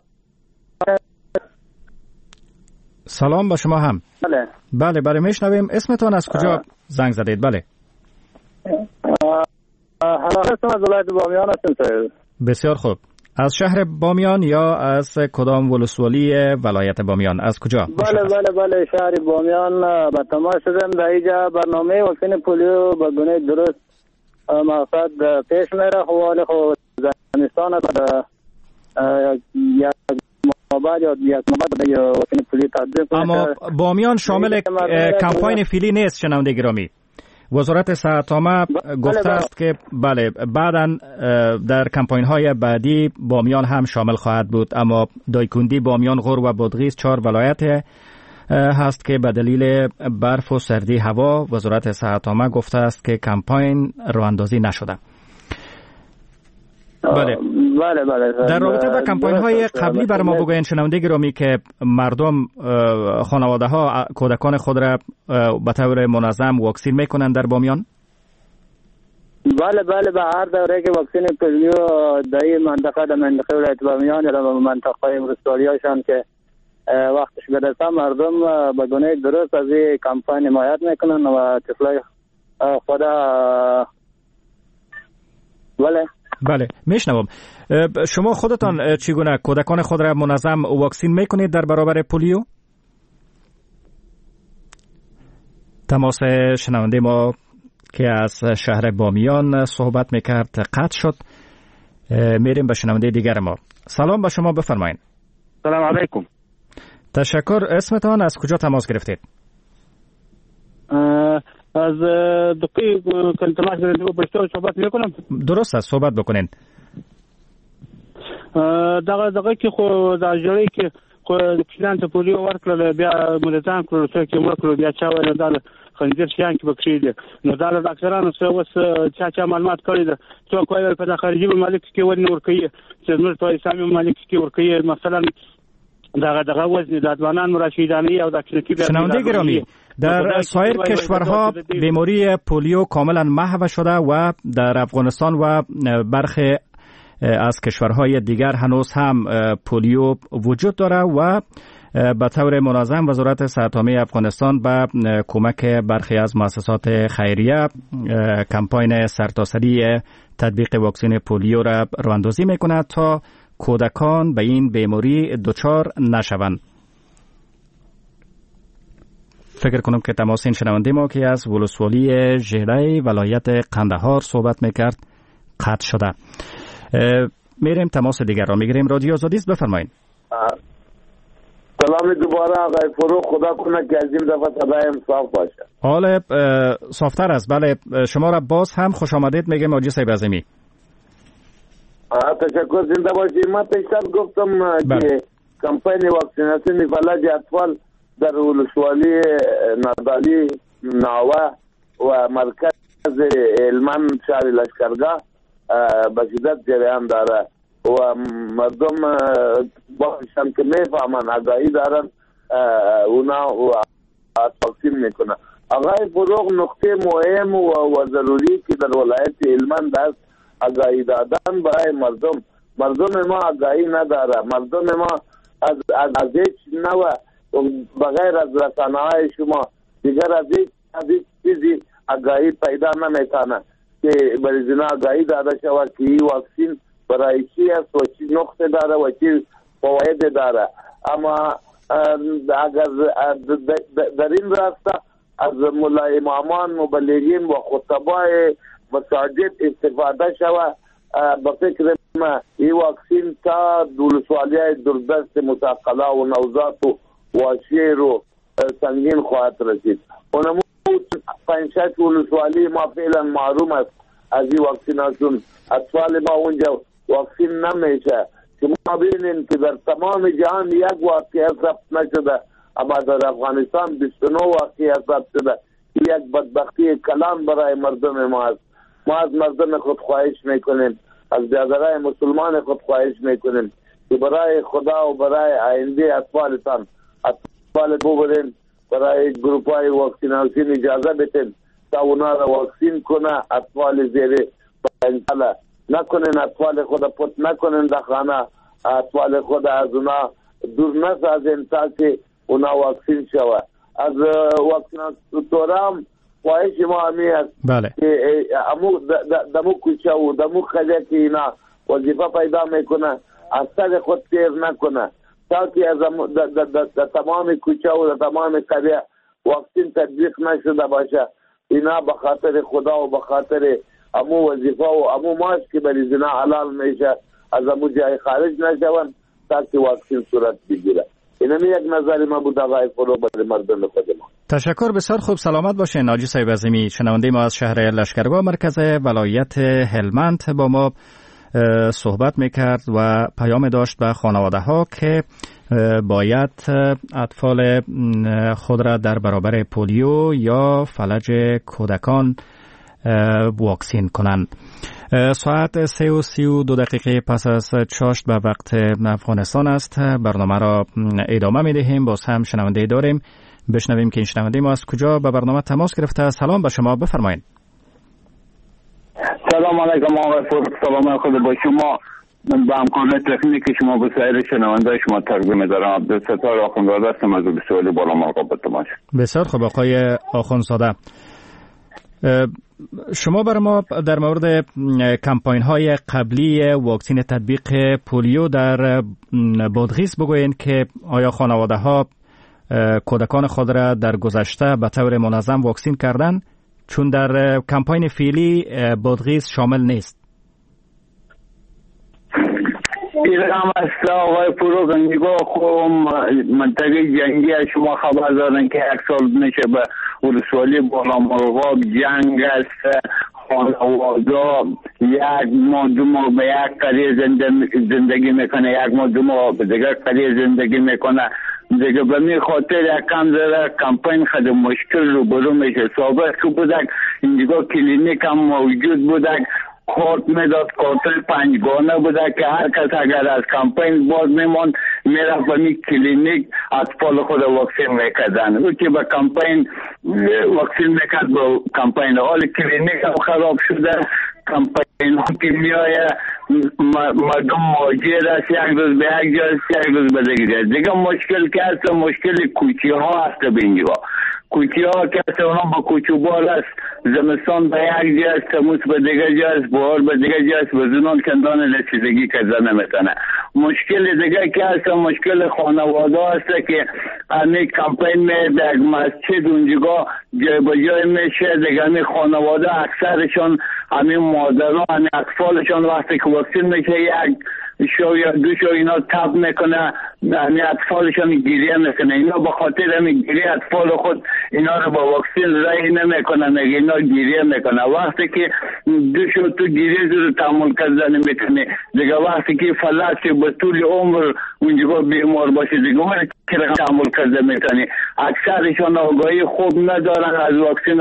سلام با شما هم. بله میشنویم. اسمتون از کجا زنگ زدید؟ بله هستم از ولایت بامیان هستم. بسیار خوب. از شهر بامیان یا از کدام ولسوالی ولایت بامیان؟ از کجا؟ بله شهر بامیان به تماس شدم. در اینجا برنامه واکسن پولیو به گونه درست مقصد پیش میره. حوالی خود زمستان یک مابد یا یک مابد به واکسن پولیو تطبیق کنه. اما بامیان شامل کمپاین فیلی نیست شنونده گرامی. وزارت صحت عامه گفته است که بله بعداً در کمپاین های بعدی بامیان هم شامل خواهد بود، اما دایکندی، بامیان، غور و بادغیس 4 ولایت هست که به دلیل برف و سردی هوا وزارت صحت عامه گفته است که کمپاین راه اندازی نشده. بله. در رابطه با کمپاین های قبلی برای ما بگوین شنونده گرامی که مردم خانواده ها کودکان خود را به طور منظم واکسین میکنن در بامیان؟ بله به هر دوره که واکسن پولیو در منطقه ولایت بامیان یا در منطقه ولسوالی هاشان که وقتش برسه مردم به گونه درست از این کمپاین حمایت میکنن و طفلای خود بله میشنوم. شما خودتان چگونه کودکان خود را منظم واکسین میکنید در برابر پولیو؟ تماس شنونده ما که از شهر بامیان صحبت میکرد قطع شد. میریم به شنونده دیگر ما. سلام با شما، بفرمایید. سلام علیکم. تشکر. اسمتان از کجا تماس گرفتید؟ از دقیق تماس گرفتم پشتو صحبت میکنم. درست است، صحبت بکنین. دغه کې خو دا جوړی کې خو کلان ته پولیو ورکړل بیا ملتان کړو چې موږ کړو بیا چا ویل دا خنجر شیان کې بکری دي نو دا ډاکټرانو سره وس چا معلومات کړی ده څوک وایي په خارجي ممالک کې ورنور کوي چې موږ په اسلامي ممالک کې ور کوي مثلا دغه وزن د ځوانان راشدانی او د کلینیکی شنونده گرامی در سایر کشورها بیماری پولیو کاملا محو شده و در افغانستان و برخی از کشورهای دیگر هنوز هم پولیو وجود داره و به طور منظم وزارت صحت عامه افغانستان با کمک برخی از مؤسسات خیریه کمپاین سرتاسری تطبیق واکسن پولیو را راهاندازی میکند تا کودکان به این بیماری دچار نشوند. فکر کنم که تماس این شنونده ما که از ولسوالی ژیړی ولایت قندهار صحبت میکرد قطع شده. میریم تماس دیگر را میگیریم. رادیو آزادی است، بفرمایید. سلام دوباره آقای فروغ، خدا کنه که از این دفعه صدایم صاف باشه. حال صافتر است. بله شما را باز هم خوش آمدید میگم حاجی صاحب اعظمی. تشکر، زنده باشید. من پیشتر گفتم که کمپین واکسیناسیون فلج اطفال در ولسوالی نادالی ناوه و مرکز هلمند شهر لشکرگاه به شدت جریان داره و مردم باشن که میفهمن آگاهی دارن اونا واکسین میکنن. آقای فروغ، نقطه مهم و ضروری که در ولایت هلمند است آگاهی دادن برای مردم ما آگاهی نداره. مردم ما از هیچ نوع بغیر از رسانه‌های شما دیگر از هیچ چیزی آگاهی پیدا نمیکنه که مریضان آگاهی داده شود که این واکسین برای چی است و چی نقطه داره و چی فواید داره. اما اگر در این راسته از مولای امامان، مبلغین و خطبای مساجد استفاده شود، به فکر ما این واکسین تا ولسوالی‌های دوردست مثقله و نوزاد و واشیر و سنگین خواهد رسید. اونمو 5-6 ولسوالی ما فعلا محروم است از این واکسیناسیون. اطفال ما اونجا واکسین نمیشه که ما ببینیم که در تمام جهان یک واقعه ثبت نشده، اما در افغانستان 29 واقعه ثبت شده. یک بدبختی کلان برای مردم ما است. ما از مردم خود خواهش میکنیم، از برادرای مسلمان خود خواهش میکنیم که برای خدا و برای آینده اطفالتان ببرین، برای گروپ های واکسیناسیون اجازه بدین تا اونا را واکسین کنه. اطفال زیر 5 ساله نکنین، اطفال خود پت نکنین در خانه، اطفال خود از اونا دور نسازین تا که اونا واکسین شود. از واکسیناتورام خواهش ما همی است که دمو کوچه و دمو خجه که اینا وظیفه پیدا میکنه از سر خود تیر نکنه تا که از تمام کوچه و تمام قریه واکسین تطبیق نشده باشه. اینا به خاطر خدا و به خاطر امو وظیفه و امو ماش که مریضینا حلال میشه از امو جای خارج نشون تا که واکسین صورت بگیره. اینمی یک نظر ما بود آقای فرو برای مردم خود ما. تشکر، بسیار خوب، سلامت باشین. ناجی صاحب عظیمی، شنونده ما از شهر لشکرگاه مرکز ولایت هلمند، با ما صحبت میکرد و پیام داشت به خانواده ها که باید اطفال خود را در برابر پولیو یا فلج کودکان واکسین کنند. ساعت 3:32 پس از چاشت به وقت افغانستان است. برنامه را ادامه میدهیم. باز هم شنونده داریم، بشنویم که این شنونده ما از کجا به برنامه تماس گرفته. سلام به شما، بفرمایید. سلام علیکم آقای فروخ، سلام خود با شما، با امکان تکنیک شما به سایر شنونده شما تقدیم دارم. عبدالستار آخوندزاده هستم از بسیاری بالا مرقابت تماش. بسیار خوب آقای آخوندزاده، شما برای ما در مورد کمپاین های قبلی واکسین تطبیق پولیو در بادغیس بگوین که آیا خانواده ها کودکان خود را در گذشته به طور منظم واکسین کردن، چون در کمپاین فعلی بادغیس شامل نیست. این رقم است آقای فروغ، نگاه خوب منطقه جنگی شما خبر دارن که 1 سال میشه به ولسوالی بالا مرغاب جنگ است. خانواده 1 ماه 2 ماه به یک قریه زندگی میکنه، 1 ماه 2 ماه به دیگر قریه زندگی میکنه. دیگه به می خاطر یکم ذره کمپین خود مشکل رو برو میشه. سابق که بودک اینجا کلینیک هم موجود بودک، کارت میداد، کارت 5 گانه بوده که هر کس اگر از کمپین باز میموند میرفت به می کلینیک اطفال خود واکسین میکردن. او که به کمپین واکسین میکرد با کمپین، حال کلینیک هم خراب شده. کمپین که میایه مردم مهاجر است، 1 روز به یک جا است، 1 روز به دیگر. دیگه مشکل که هست مشکل کوچی ها هست. به اینجا کوچی ها که هست اونا با کوچوبار است، زمستان به یک جا است، تموز به دیگر جا است، بهار به دیگر جا است، وزنان کندان رسیدگی کرده نمیتونه. مشکل دیگه که هست مشکل خانواده هست که همین کمپین می در مسجد اونجا جای به جای میشه. دیگه همین خانواده اکثرشون همین مادرها همین اطفالشون وقتی که واکسین میشه 1 شو یا 2 شو اینا تب میکنه، همین اطفالشون گریه میکنه. اینا به خاطر همین گریه اطفال خود اینا رو با واکسین رای نمیکنه، میگه اینا گریه میکنه. وقتی که 2 شو تو گریه رو تحمل کردن میکنه، دیگه وقتی که فلج به طول عمر اونجا بیمار باشه دیگه وقتی که تحمل کرده میکنه. اکثرشون آگاهی خوب ندارن از واکسین،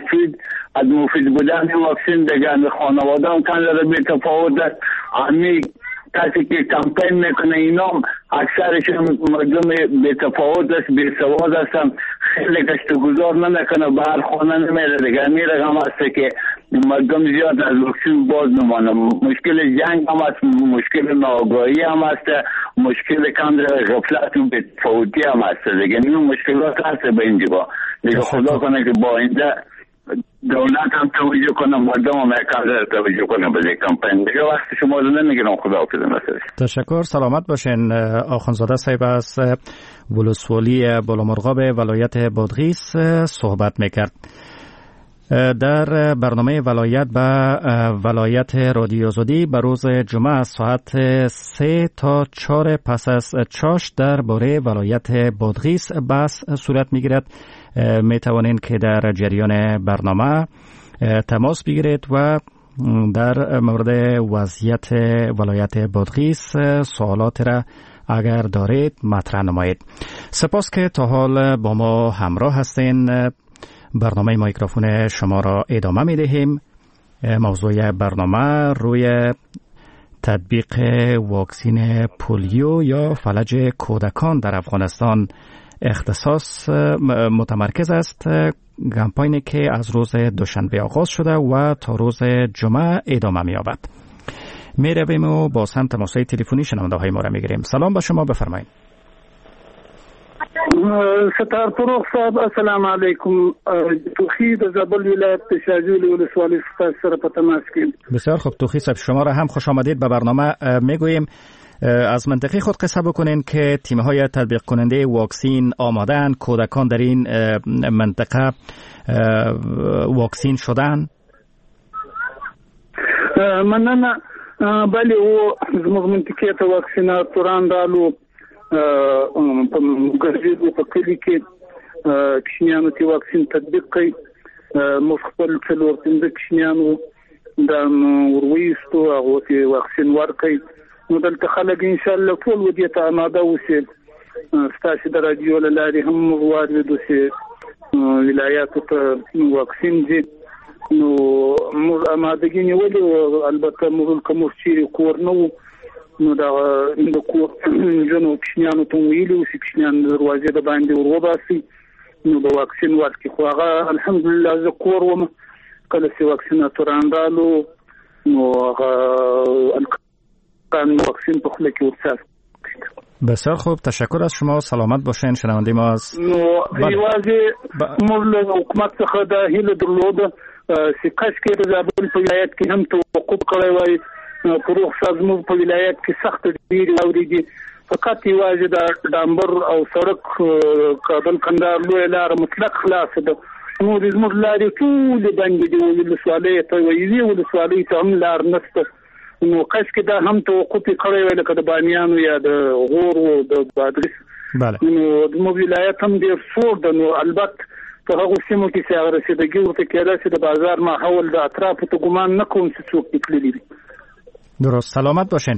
از مفید بودن واکسین. دیگه خانواده هم کنده به تفاوت است. همین کسی که کمپین میکنه اینا اکثرشون مردم به تفاوت است، به سواد هستن، خیلی گشتگذار نمیکنه، به هر خانه نمیره. دیگه همین رقم است که مردم زیاد از واکسین باز نمانه. مشکل جنگ هم است، مشکل ناآگاهی هم است، مشکل کم غفلت و به تفاوتی هم است. دیگه این مشکلات هست به اینجا. دیگه خدا کنه که با اینجا دولت هم توجه کنه، مردم هم اکاده توجه کنه به این کمپین. دیگه وقت شما رو نمیگیرم. خدا حافظ. تشکر. سلامت باشین. آخوندزاده صاحب از ولسوالی بالامرغاب ولایت بادغیس صحبت میکرد. در برنامه ولایت به ولایت رادیو آزادی به روز جمعه ساعت 3 تا 4 پس از چاشت در باره ولایت بادغیس بحث صورت میگیرد. می توانید که در جریان برنامه تماس بگیرید و در مورد وضعیت ولایت بادغیس سوالات را اگر دارید مطرح نمایید. سپاس که تا حال با ما همراه هستین. برنامه میکروفون شما را ادامه می دهیم. موضوع برنامه روی تطبیق واکسین پولیو یا فلج کودکان در افغانستان اختصاص متمرکز است. کمپینی که از روز دوشنبه آغاز شده و تا روز جمعه ادامه می یابد. می رویم و باز هم تماس‌های تلفنی شنونده های ما را می گیریم. سلام با شما، بفرمایید. ستار فروغ صاحب، السلام علیکم. توخی د زابل ولایت شاجولی ولسوالی سره په تماس کې. بسیار خوب توخی صاحب، شما را هم خوش آمدید به برنامه. میگوییم از منطقه خود قصه بکنین که تیم‌های تطبیق کننده واکسین آمادن، کودکان در این منطقه واکسین شدن. مننه. بله، او زموږ منطقه ته واکسیناتوران رالو په ګرځېدو په کلي کې کشمیانو ته واکسین تطبیق کوي. موږ خپل 4 کشمیانو د ورويستو هغه ته واکسین ورکوي. نو دلته خلک ان شاء الله ټول ودی ته آماده اوسي. ستاسو د رادیو لارې هم واردو سي ولایاتو ته واکسین دي. نو موږ آمادګي نیولې، البته موږ کوم چیرې کور نو دا د کور جنو کشمیانو ته ویلو چې کشمیان دروازې د باندې وروباسي. نو د واکسین ورکړي. خو هغه الحمدلله زه کور وم کله چې واکسیناتوران رالو نو هغه واکسین په خله کې ورسره. بسیار خوب، تشکر از شما. سلامت باشین. شنونده ما از یوازې موږ له حکومت څخه د هیله درلوده چې کاشکې د زابل په ولایت کې هم توقف کړی وای. فروغ صاحب، زموږ په ولایت کې سخت ډېرې واورې دي. فقط یوازې د ډامبر او سړک کابل کندهار لویه لاره مطلق خلاصه ده. نو د زموږ لارې ټولې بندې دي. ولسوالۍ ته وایي، ولسوالۍ ته هم لار نشته. نو کاشکې دا هم توقف کړی وای لکه د بامیانو یا د غور او د بادغیس. نو زموږ ولایت هم ډېر سوړ ده. نو البته په هغو سیمو کې چې هغه رسېدګي ورته کېدای شي د بازار ماحول د اطرافو ته ګمان نه کوم چې څوک پې تللي دي. درست. سلامت باشین.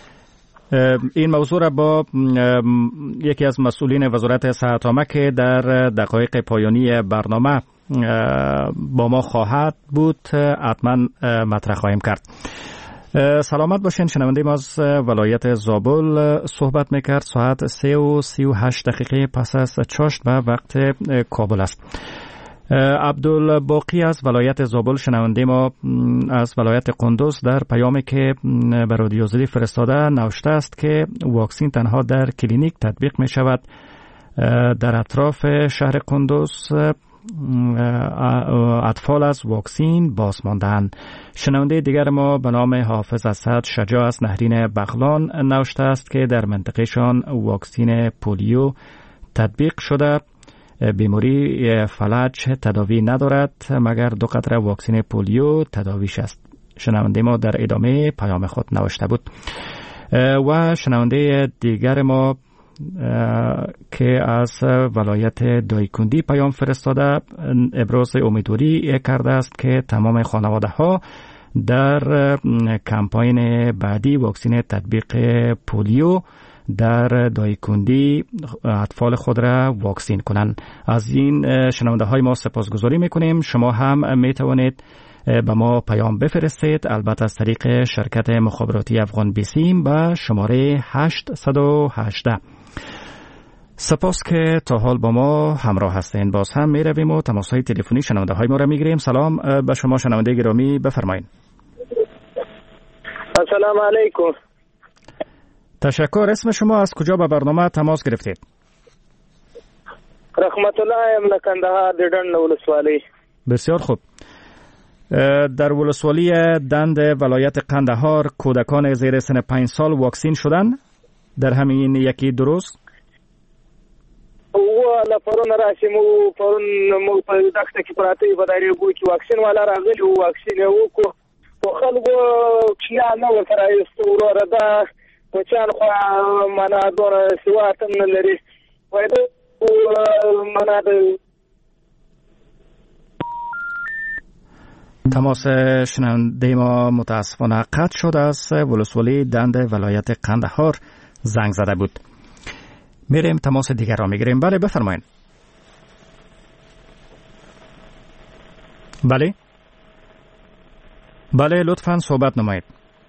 این موضوع را با یکی از مسئولین وزارت صحت عامه که در دقایق پایانی برنامه با ما خواهد بود حتما مطرح خواهیم کرد. سلامت باشین. شنونده ما از ولایت زابل صحبت میکرد. ساعت 3:38 پس از چاشت به وقت کابل است. عبدالباقی از ولایت زابل شنونده ما از ولایت قندوز در پیامی که به رادیو آزادی فرستاده نوشته است که واکسین تنها در کلینیک تطبیق می شود. در اطراف شهر قندوز اطفال از واکسین باز ماندند. شنونده دیگر ما به نام حافظ اسد شجاع از نهرین بغلان نوشته است که در منطقهشان واکسین پولیو تطبیق شده. بیماری فلج تداوی ندارد مگر 2 قطره واکسین پولیو تداویش است. شنونده ما در ادامه پیام خود نوشته بود. و شنونده دیگر ما که از ولایت دایکندی پیام فرستاده ابراز امیدواری کرده است که تمام خانواده ها در کمپاین بعدی واکسین تطبیق پولیو در دایکندی اطفال خود را واکسین کنند. از این شنونده های ما سپاسگزاری میکنیم. شما هم میتوانید به ما پیام بفرستید، البته از طریق شرکت مخابراتی افغان بیسیم به شماره 818. سپاس که تا حال با ما همراه هستین. باز هم می رویم و تماس های تلفنی شنونده های ما را می گیریم. سلام به شما شنونده گرامی، بفرمایید. السلام علیکم. تشکر. اسم شما از کجا به برنامه تماس گرفتید؟ رحمت الله ام کندهار د ډنډ ولسوالۍ. بسیار خوب. در ولسوالی دند ولایت قندهار کودکان زیر سن 5 سال واکسین شدن در همین یکی دو روز؟ لا پرون راشم او پرون مو په دغه کې پراته و دایره ګو چې واکسین والا راغلی او واکسین یو کو په خلکو چې نه ورته استوره ده په چان خو معنا دونه سواتم نه لري وای دا معنا تماس شنونده ما متاسفانه قطع شد. از ولسوالی دند ولایت قندهار زنگ زده بود. میریم تماس دیگر را میگیریم. بله بفرمایید. بله لطفاً صحبت نمایید.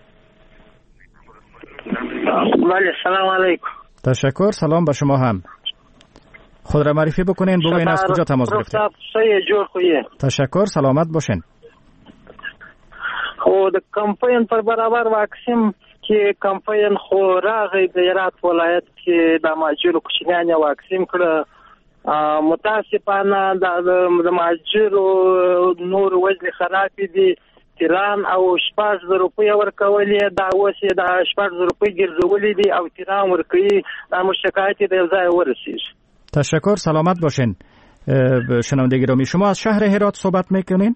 بله سلام علیکم. تشکر. سلام به شما هم. خود را معرفی بکنین بگوین از کجا تماس گرفتید. تشکر. سلامت باشین. خو د کمپاین پر برابر واکسین کې کمپاین خو راغی د هرات ولایت کې د ماجرو کوچنیانه واکسین کړه. متاسفانه د ماجرو نور وزن خراب دي. تیران او 4000 روپۍ ورکولې دا اوسې د 4000 روپۍ ګرځولې دي او تیران ورکوي. دا مشکایت د ځای ورسیږي. تشکر. سلامت باشین. شنونده گرامی شما از شهر هرات صحبت میکنین؟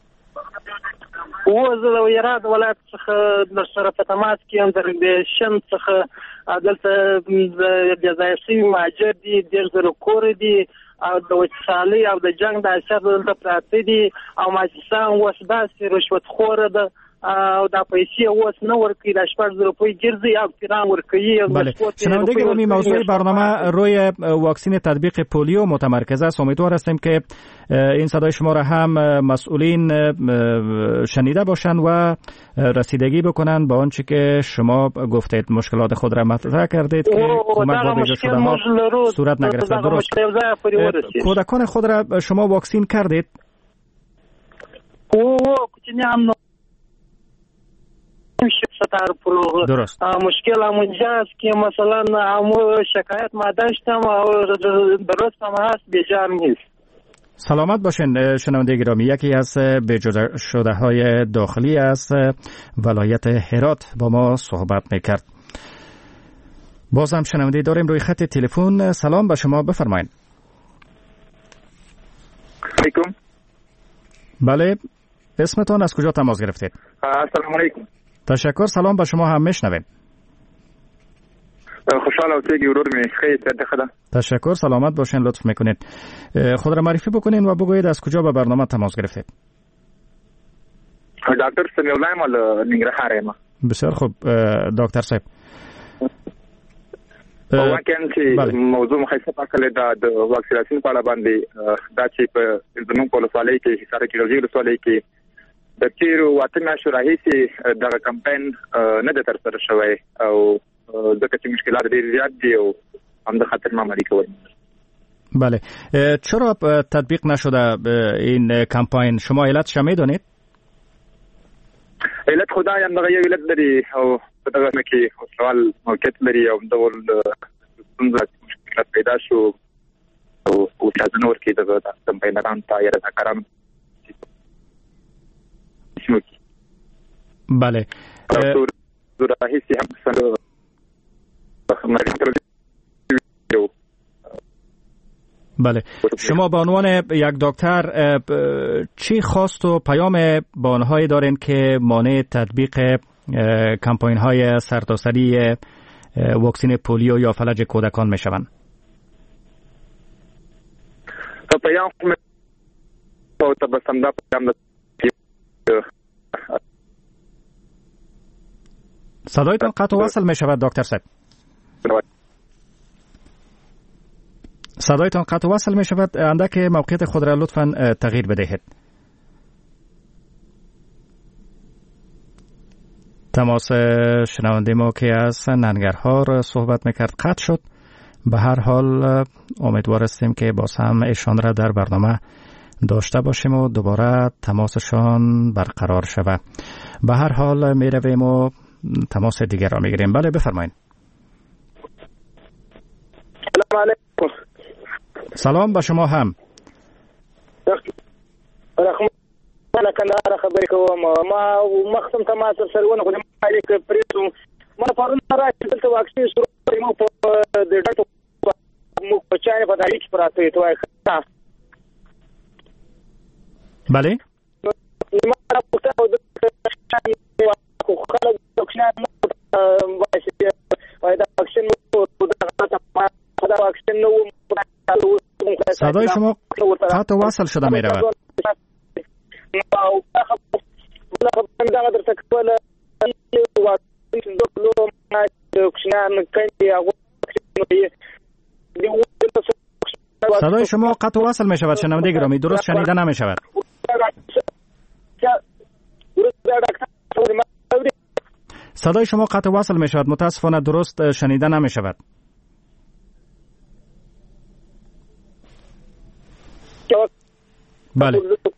او زه د هرات ولایت څخه د سره په تماس کې یم. د ریلیشن څخه دلته د ځایسي ماجر دي 10,000 کور دي او د وچالي او د جنگ د اثر دلته پراته دي او ماجستان اوس داسې رشوت خوره ده او دا پیسې اوس نه ورکوي. د 4000 روپۍ ګرځي او تیران ورکوي. بله شنونده گرامی موضوع برنامه روی واکسین تطبیق پولیو متمرکز است. امیدوار هستیم که این صدای شما را هم مسئولین شنیده باشند و رسیدگی بکنند با آنچه که شما گفتید. مشکلات خود را مطرح کردید که کمک با ویژه شده ها صورت نگرفته. درست. کودکان خود را شما واکسین کردید؟ کوچنیان درست. مشکل همونجا است که مثلا شکایت ما داشتم و درست هم هست بیجار نیست. سلامت باشین شنونده گرامی. یکی از بجا شده های داخلی از ولایت هرات با ما صحبت میکرد. بازم شنونده داریم روی خط تلفن. سلام به شما بفرمایید. علیکم. بله اسمتون از کجا تماس گرفتید؟ سلام علیکم. تشکر. سلام به شما هم میشنویم. خوشحال اوسیږي ورور می خیر ده. تشکر. سلامت باشین. لطف میکنید خود را معرفی بکنین و بگویید از کجا به برنامه تماس گرفتید. دکتر سمیع الله مال ننګرهار یم. بسیار خوب دکتر صاحب. واقعا چې موضوع مخصصه پکړه د واکسیناسیون په اړه باندې دا چې په زموږ په ولسوالۍ کې حصار کې راځي ولسوالۍ کې د تیرو واتنه شورایسي د کمپاین نه د تر سره شوی او ځکه چې مشکلات ډېر زیات دي او هم د خطر معاملې کوي. بله چرا تطبیق نشده این کمپاین؟ شما علتش میدونید؟ علت خدای هم دغه یو علت لري او په دغه کې سوال موقعیت لري او د ول مشکلات پیدا شو او ځان ورکې د کمپاینران ته یا رضاکاران. بله بله شما به عنوان یک دکتر چی خواست و پیام به آنهایی دارین که مانع تطبیق کمپاین های سرتاسری واکسین پولیو یا فلج کودکان می شوند؟ پیام صدایتان قطع و وصل می شود دکتر صاحب. صدایتان قطع و وصل می شود. اندک موقعیت خود را لطفاً تغییر بدهید. تماس شنونده ما که از ننگرهار صحبت میکرد قطع شد. به هر حال امیدوار هستیم که باز هم ایشان را در برنامه داشته باشیم و دوباره تماسشان برقرار شود. به هر حال می رویم و تماس دیگر را می گیریم. بله بفرمایید. سلام علیکم. سلام به شما هم. من کندهار خبرې کوم ما مخصم ته ما سرونه خو ما لیک پریزم ما پرون راځي دلته واکسین شروع مو په د ډاکټر مو په چای په دایې کې پراته توای بله ما راپورته د خلک واکسین صدای شما قطع وصل شده می رود. صدای شما قطع وصل می شود شنونده گرامی، درست شنیده نمی شود. صدای شما قطع وصل می شود، متاسفانه درست شنیده نمی شود. بله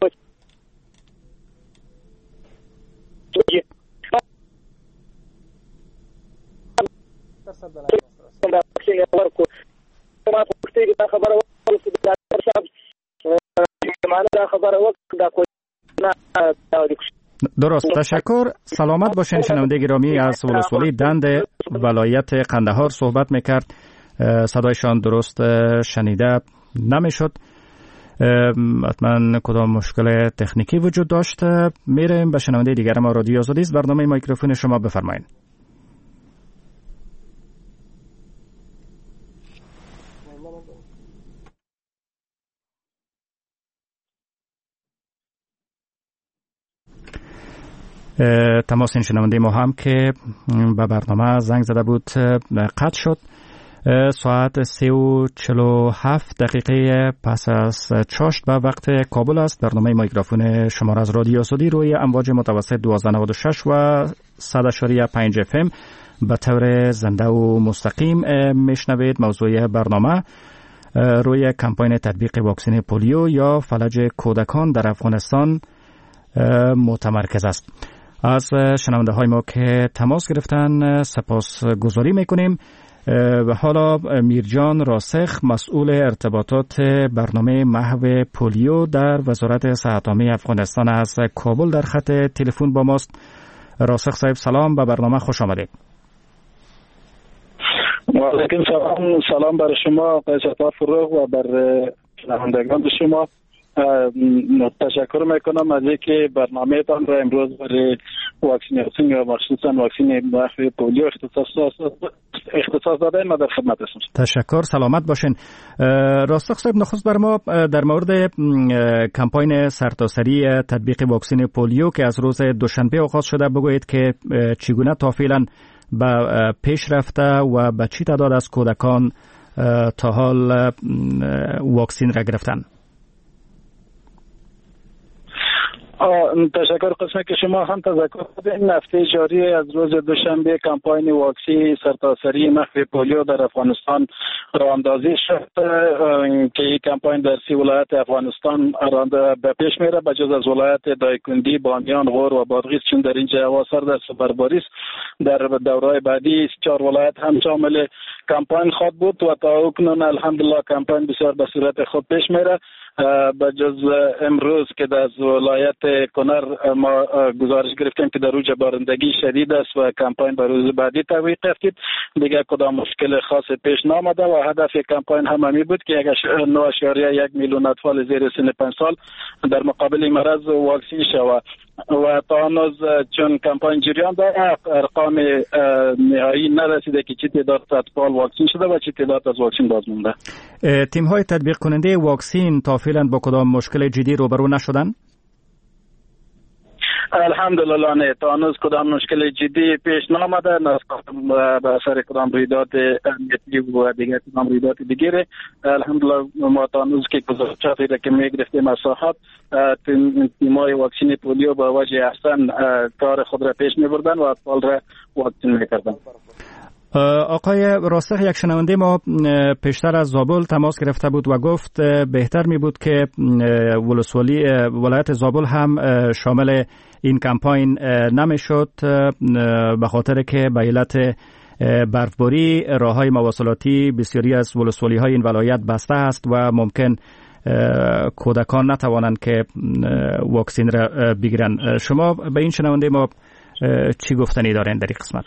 درست، تشکر. سلامت باشین شنونده گرامی. از ولسوالی دند ولایت قندهار صحبت میکرد، صدایشان درست شنیده نمیشد. حتما کدام مشکل تکنیکی وجود داشت. میریم به شنونده دیگر ما. رادیو آزادی است، برنامه میکروفون شما، بفرمایید. تماس این شنونده ما هم که به برنامه زنگ زده بود قطع شد. ساعت 3:47 پس از چاشت به وقت کابل است. برنامه میکروفون شما از رادیو آزادی روی امواج متوسط 1296 و 100.5 FM به طور زنده و مستقیم میشنوید. موضوع برنامه روی کمپاین تطبیق واکسن پولیو یا فلج کودکان در افغانستان متمرکز است. از شنونده های ما که تماس گرفتن سپاسگزاری میکنیم. و حالا میرجان راسخ، مسئول ارتباطات برنامه محو پولیو در وزارت صحت عامه افغانستان از کابل در خط تلفن با ماست. راسخ صاحب سلام، به برنامه خوش آمدید. و علیکم سلام. سلام بر شما آقای ستار فروغ و بر شنوندگان شما. تشکر میکنم از اینکه برنامه تان را امروز برای واکسیناسیون یا مخصوصا واکسن محو پولیو اختصاص داده ما در خدمت هستم. تشکر، سلامت باشین. راستق صاحب، نخست بر ما در مورد کمپاین سرتاسری تطبیق واکسن پولیو که از روز دوشنبه آغاز شده بگویید که چگونه تا فعلا به پیش رفته و به چی تعداد از کودکان تا حال واکسن را گرفتن؟ تشکر. قسمه که شما هم تذکر این هفته جاری از روز دوشنبه کمپاین واکسن سرتاسری محو پولیو در افغانستان راه اندازی شد که این کمپاین در 30 ولایت افغانستان به پیش میره، به جز از ولایت دایکندی، بامیان، غور و بادغیس چون در اینجا هوا سرد است و برباری است. در دورهای بعدی 4 ولایت هم شامل کمپاین خواهد بود و تا اکنون الحمدلله کمپاین بسیار به صورت خوب پیش میره. بجز امروز که در ولایت کنر ما گزارش گرفتیم که در روز بارندگی شدید است و کمپاین به روز بعدی تحویل یافت، دیگه کدام مشکل خاص پیش نامده و هدف کمپاین همین بود که 9.1 میلیون اطفال زیر سن 5 سال در مقابل مرض واکسین شود و تا هنوز چون کمپاین جریان داره ارقام نهایی نرسیده که چه تعداد اطفال واکسین شده و چه تعداد از واکسین باز مونده. تیم های تطبیق کننده واکسین تا فعلا با کدام مشکل جدی روبرو نشدن؟ الحمدلله نه، تا هنوز کدام مشکل جدی پیش نامده، نه به اثر کدام رویداد امنیتی و دیگر کدام رویداد دیگره. الحمدلله ما تا هنوز که گزارشاتی را که میگرفتیم از صحت تیمای واکسن پولیو با وجه احسن کار خود را پیش میبردن و اطفال را واکسن میکردن. آقای راسخ، یک شنونده ما پیشتر از زابل تماس گرفته بود و گفت بهتر می بود که ولایت زابل هم شامل این کمپاین نمیشد به خاطر که به علت برفباری راههای مواصلاتی بسیاری از ولسوالی های این ولایت بسته است و ممکن کودکان نتوانند که واکسین را بگیرن. شما به این شنونده ما چی گفتنی دارین در این قسمت؟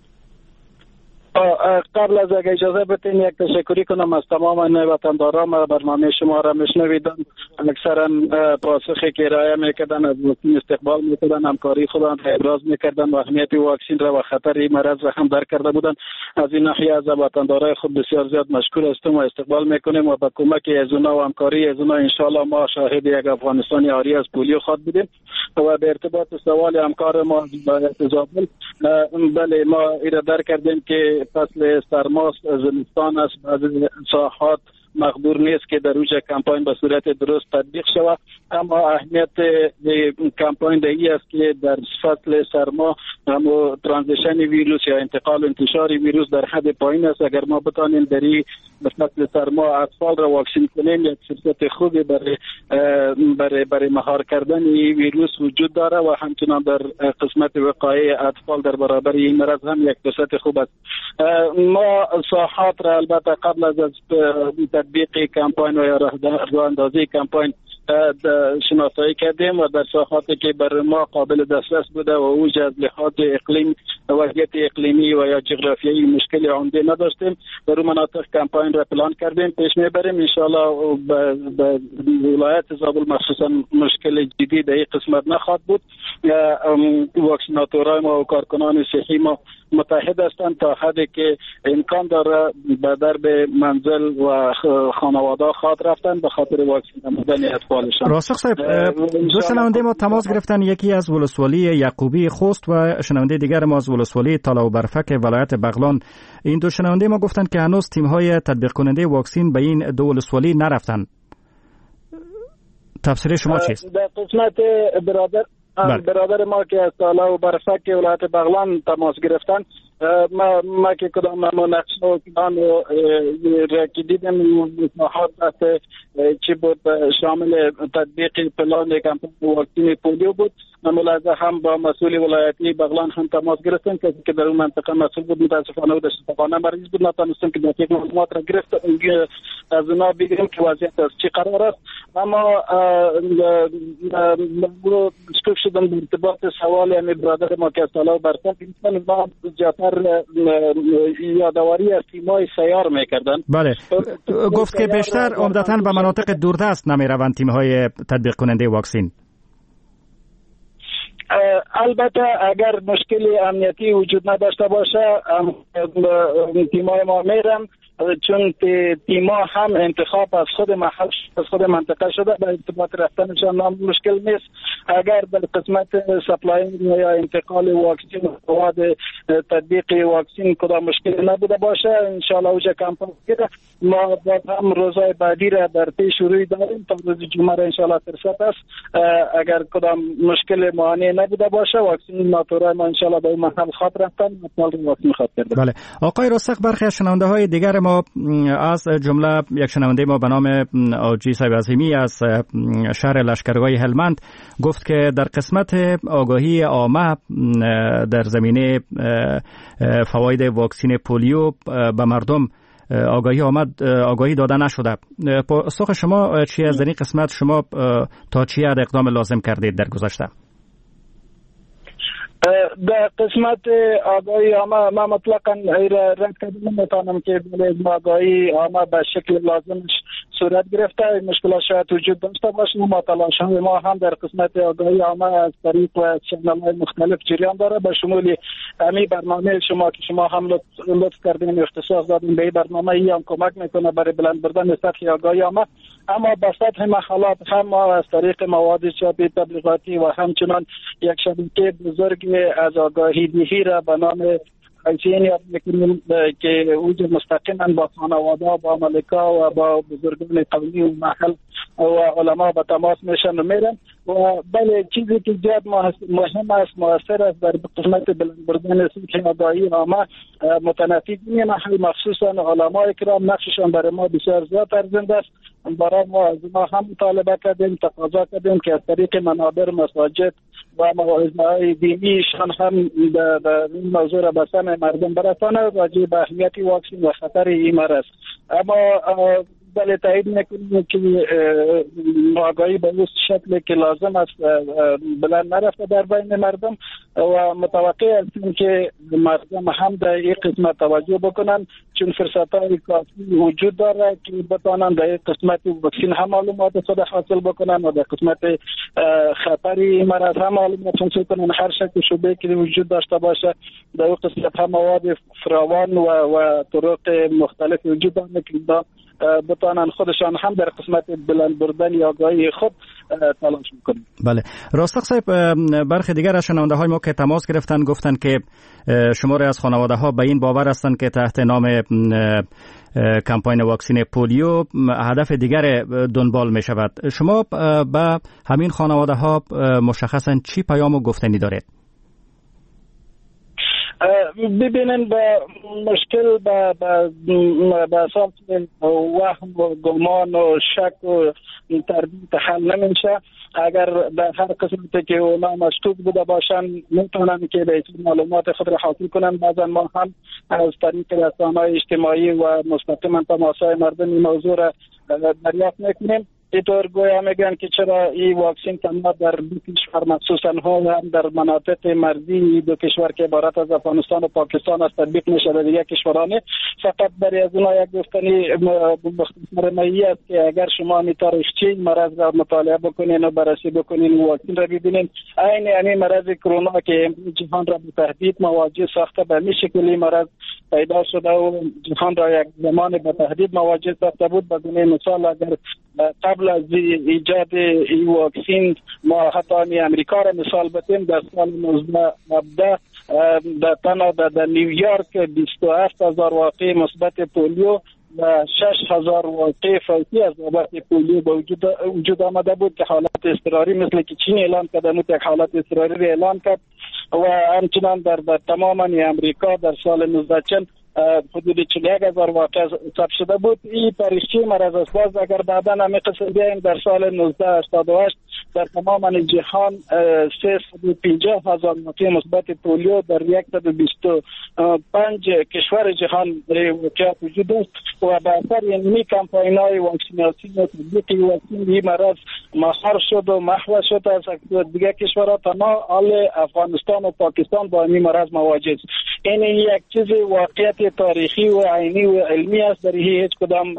قبل از اگه اجازه بدین یک تشکری کنم از تمام وطنداران برنامه شما را میشنویدن. اکثرا پاسخی که ارائه میکردن از واکسین استقبال میکردن، همکاری خودم را ابراز میکردن و اهمیت واکسین را و خطر این مرض را هم درک کرده بودن. از این ناحیه از وطندارای خود بسیار زیاد مشکور هستم و استقبال میکنیم و با کمک از اونا و همکاری از اونا ان شاء الله ما شاهد یک افغانستان عاری از پولیو خواهد بودیم. و به ارتباط سوال همکار ما زابل، بله ما ایره درک کردیم که فصل سرماست، زمستان است، بعضی ساحات مقدور نیست که در اوج کمپاین به صورت درست تطبیق شود، اما اهمیت کمپاین ای است که در فصل سرما همو ترانزیشن ویروس یا انتقال و انتشار ویروس در حد پایین است. اگر ما بتانیم در این فصل سرما اطفال را واکسین کنیم یک فرصت خوبی برای مهار کردن این ویروس وجود داره و همچنان در قسمت وقایع اطفال در برابر این مرض هم یک فرصت خوب است. ما ساحات را البته قبل از تطبیق کمپاین و راه اندازی کمپاین شناسایی کردیم و در ساحاتی که بر ما قابل دسترس بوده و اوج از لحاظ اقلیم وضعیت اقلیمی و یا جغرافیایی مشکلی عمده نداشتیم. در مناطق کمپاین را پلان کردیم، پیش میبریم ان شاء الله. به ولایت زابل مخصوصا مشکل جدی در این قسمت نخواهد بود. واکسیناتورای ما و کارکنان صحی ما متحد هستند تا حدی که امکان داره به درب منزل و خانواده خواهد رفتن به خاطر واکسین نمودن اطفالشان. راسخ صاحب، دو شنونده ما تماس گرفتن، یکی از ولسوالی یعقوبی خوست و شنونده دیگر ما از ولسوالی طلا و برفک ولایت بغلان. این دو شنونده ما گفتند که هنوز تیم‌های تطبیق کننده واکسین به این دو ولسوالی نرفتن. تفسیر شما چیست؟ در قسمت برادر ما که از طلا و برفک ولایت بغلان تماس گرفتن، ما که کدام نقشه و کدام را که دیدم مصاحات چی بود شامل تطبیق پلان کمپین واکسین پولیو بود. ملاحظه هم با مسئول ولایتی بغلان هم تماس گرفتن کسی که در اون منطقه مسئول بود، متاسفانه و شفاخانه مریض بود، نتونستم که دقیق معلومات را گرفت از اونا بگیریم که وضعیت از چی قرار است. اما مشکوک شدم به ارتباط سوال یعنی برادر ما که از طلا و برفک ما زیادتر یادواری از تیم‌های سیار میکردن. بله، گفت که بیشتر عمدتاً به مناطق دوردست نمیروند تیم‌های تطبیق کننده واکسین. البته اگر مشکلی امنیتی وجود نداشته باشه تیم‌های ما میرن، چون تیما هم انتخاب از خود محل از خود منطقه شده، به ارتباط رفتنشان مشکل نیست. اگر در قسمت سپلاینگ یا انتقال واکسین مواد تطبیق واکسین کدام مشکل نبوده باشه، ان شاء الله اوج کمپاین ما هم روزهای بعدی را در پیش روی داریم تا روز جمعه را ان شاء الله فرصت است. اگر کدام مشکل مانع نبوده باشه واکسین ناتورای ما ان شاء الله به محل خاطر رفتن مطلب واکسین خاطر. بله آقای راسخ، برخی از شنونده‌های دیگر ما از جمله یک شنونده ما به نام آجی صاحب عظیمی از شهر لشکرگاه هلمند گفت که در قسمت آگاهی عامه در زمینه فواید واکسین پولیو به مردم آگاهی داده نشده. پاسخ شما چی از این قسمت؟ شما تا چی حد اقدام لازم کردید در گذشته؟ در قسمت آگاهی عامه ما مطلقاً رد کردیم، نمیتونم که آگاهی عامه به شکل لازمش صورت گرفته. مشکلات شاید وجود داشته باشه، ما تلاش ما هم در قسمت آگاهی عامه از طریق و چنل‌های مختلف جریان داره، به شمول همین برنامه شما که شما هم لطف کردین اختصاص دادین به این برنامه، این هم کمک میکنه برای بلند بردن سطح آگاهی عامه. اما به سطح محلات هم ما از طریق مواد چاپی تبلیغاتی و همچنان یک شبکه بزرگ از آگاهی دهی را به نام ایسین یاد میکنیم که اوج مستقیما با خانواده، با ملکا و با بزرگان قومی و محل و علما به تماس میشن و میرن. و بله چیزی که زیاد مهم است، موثر است در قسمت بلند بردن سطح آگاهی عامه، متنفذین محل مخصوصا علمای کرام نقششان برای ما بسیار زیاد ارزنده است. برای ما از ما هم مطالبه کردیم، تقاضا کردیم که از طریق منابر مساجد و مواعظهای دینیشان هم در این موضوع را به سمع مردم برسانه راجع به اهمیت واکسین و خطر این مرض. اما بله تایید میکنیم که آگاهی به اون شکلی که لازم است بلند نرفته در بین مردم و متوقع هستیم که مردم هم در این قسمت توجه بکنن، چون فرصت‌های کافی وجود داره که بتوانند در این قسمت واکسن هم معلومات خود حاصل بکنن و در قسمت خطری مرض هم معلومات حاصل کنن. هر شکل شبهه که وجود داشته باشه در این قسمت هم مواد فراوان و طرق مختلف وجود داره که بتوانند خودشان هم در قسمت بلند بردن یا آگاهی خود تلاش میکنند. بله راستق صاحب، برخی دیگر از شنونده های ما که تماس گرفتن گفتن که شماری از خانواده ها به این باور هستند که تحت نام کمپاین واکسین پولیو هدف دیگر دنبال می شود. شما به همین خانواده ها مشخصا چی پیام و گفتنی دارید؟ ببینن به مشکل به اساس وهم و گمان و شک و تردید حل نمیشه. اگر در هر قسمتی که اونا مشکوک بوده باشن میتونن که به معلومات خود را حاصل کنن. بعضا ما هم از طریق رسانه‌های اجتماعی و مستقیما تماس‌های مردم این موضوع را دریافت میکنیم. اینطور گویا میگن که چرا این واکسن تنها در دو کشور مخصوصا هم در مناطق مرزی دو کشور که عبارت از افغانستان و پاکستان است تطبیق میشه در دیگر کشورانه. فقط برای از اونها یک گفتنی مختصر مایی است که اگر شما می تاریخچه مرض را مطالعه بکنین و بررسی بکنین و واکسن را ببینین، عین یعنی مرض کرونا که جهان را به تهدید مواجه ساخته، به این شکلی مرض پیدا شده و جهان را یک زمان به تهدید مواجه ساخته بود. بدون مثال اگر قبل از ایجاد این واکسن ما حتی امریکا را مثال بتیم، در سال 1917 در تنها در نیویورک 27,000 واقع مثبت پولیو و 6,000 واقع فوتی از وبای پولیو به وجود آمده بود که حالت اضطراری مثل که چین اعلان کرده بود یک حالت اضطراری را اعلان کرد و همچنان در تمام امریکا در سال 1940 حدود 41,000 واقع ثبت شده بود. این تاریخچه مرض است. باز اگر بعدا هم قسم بیایم در سال 1988 در تمام جهان 350,000 واقع مثبت پولیو در 125 کشور جهان واقعیت وجود است و به اثر این کمپاین‌های واکسیناسیون و تطبیق واکسن این مرض مهار شد و محو شد. از دیگر کشورها تنها حال افغانستان و پاکستان با این مرض مواجه است. این یک چیز واقعیت تاریخی و عینی و علمی است. در هیچ کدام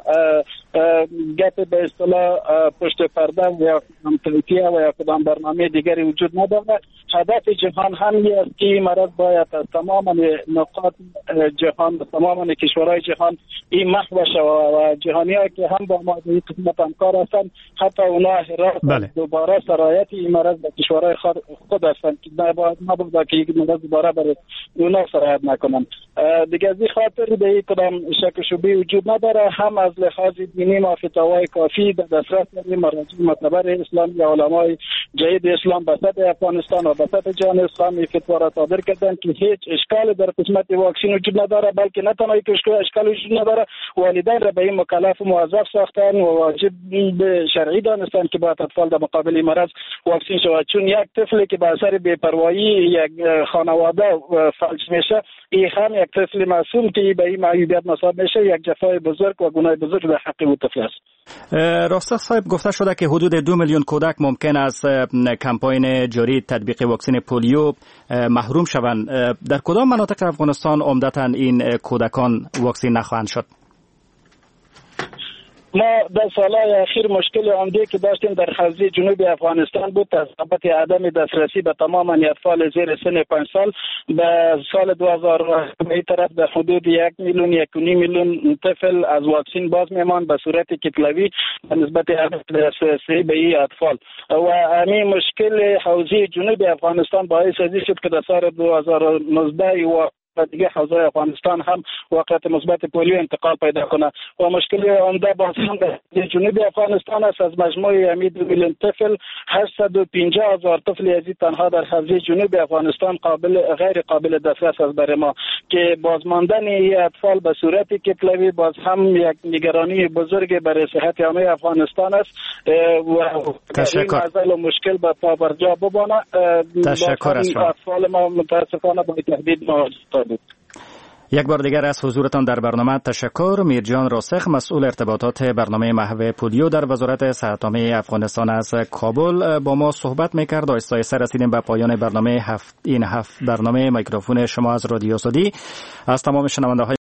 گپ به اصطلاح پشت پرده یا توصیه و یا کدام برنامه دیگری وجود ندارد. هدف جهان همین است که این مرض باید از تمام نقاط جهان و تمام کشورهای جهان این محو شود و جهانی‌ها که هم با ما در این قسمت همکار هستند حتی اونا حراس دوباره سرایت این مرض به کشورهای خود هستند که نباید که یک مرض دوباره برای اونا سرایت نکنند. دیگه از این خاطر به یک کدام شک و شبهه وجود نداره. هم از لحاظ دینی ما فتاوای کافی در دسترس داریم. مراجع معتبر اسلام یا علمای جدید اسلام به سطح افغانستان و به سطح جهان اسلامی فتوا را صادر کردند که هیچ اشکال در قسمت واکسن وجود نداره، بلکه نه تنها که اشکال وجود نداره، والدین را به این مکلف و موظف ساختن و واجب شرعی دانستند که باید اطفال در مقابل مرض واکسن شود. چون یک طفلی که به اثر بی‌پروایی یک خانواده فلج میشه، این هم یک طفل معصوم که به این معیوبیت مصاب میشه، یک جفای بزرگ و گناه بزرگ در حق او طفل است. راستق صاحب، گفته شده که حدود 2 میلیون کودک ممکن است کمپاین جاری تطبیق واکسن پولیو محروم شوند. در کدام مناطق افغانستان عمدتاً این کودکان واکسن نخواهند شد؟ ما در سالهای اخیر مشکل عمده که داشتیم در حوزه جنوبی افغانستان بود بابت عدم دسترسی به تمام اطفال زیر سن 5 سال. به سال 2000 به طرف در حدود 1 میلیون 1.5 میلیون طفل از واکسن باز میمان به صورت کتلوی به نسبت عدم دسترسی به این اطفال و همین مشکل حوزه جنوبی افغانستان باعث شد که در سال 2019 و دیگه حوزه افغانستان هم واقعیت مثبت پولیو انتقال پیدا کنه و مشکل عمده باز هم در جنوب افغانستان است. از مجموع 2 میلیون طفل 850,000 طفل یزید تنها در حوزه جنوب افغانستان غیر قابل دسترس است برای ما که بازماندن این اطفال به صورت کتلوی باز هم یک نگرانی بزرگ برای صحت عامه افغانستان است و تشکر. این مشکل به پا برجا بمانه. تشکر از شما. اطفال ما متاسفانه با تهدید مواجه بود. یک بار دیگر از حضورتان در برنامه تشکر. میرجان راسخ، مسئول ارتباطات برنامه محو پولیو در وزارت صحت عامه افغانستان از کابل با ما صحبت میکرد. آهسته آهسته رسیدیم به پایان برنامه برنامه میکروفون شما از رادیو آزادی. از تمام شنونده های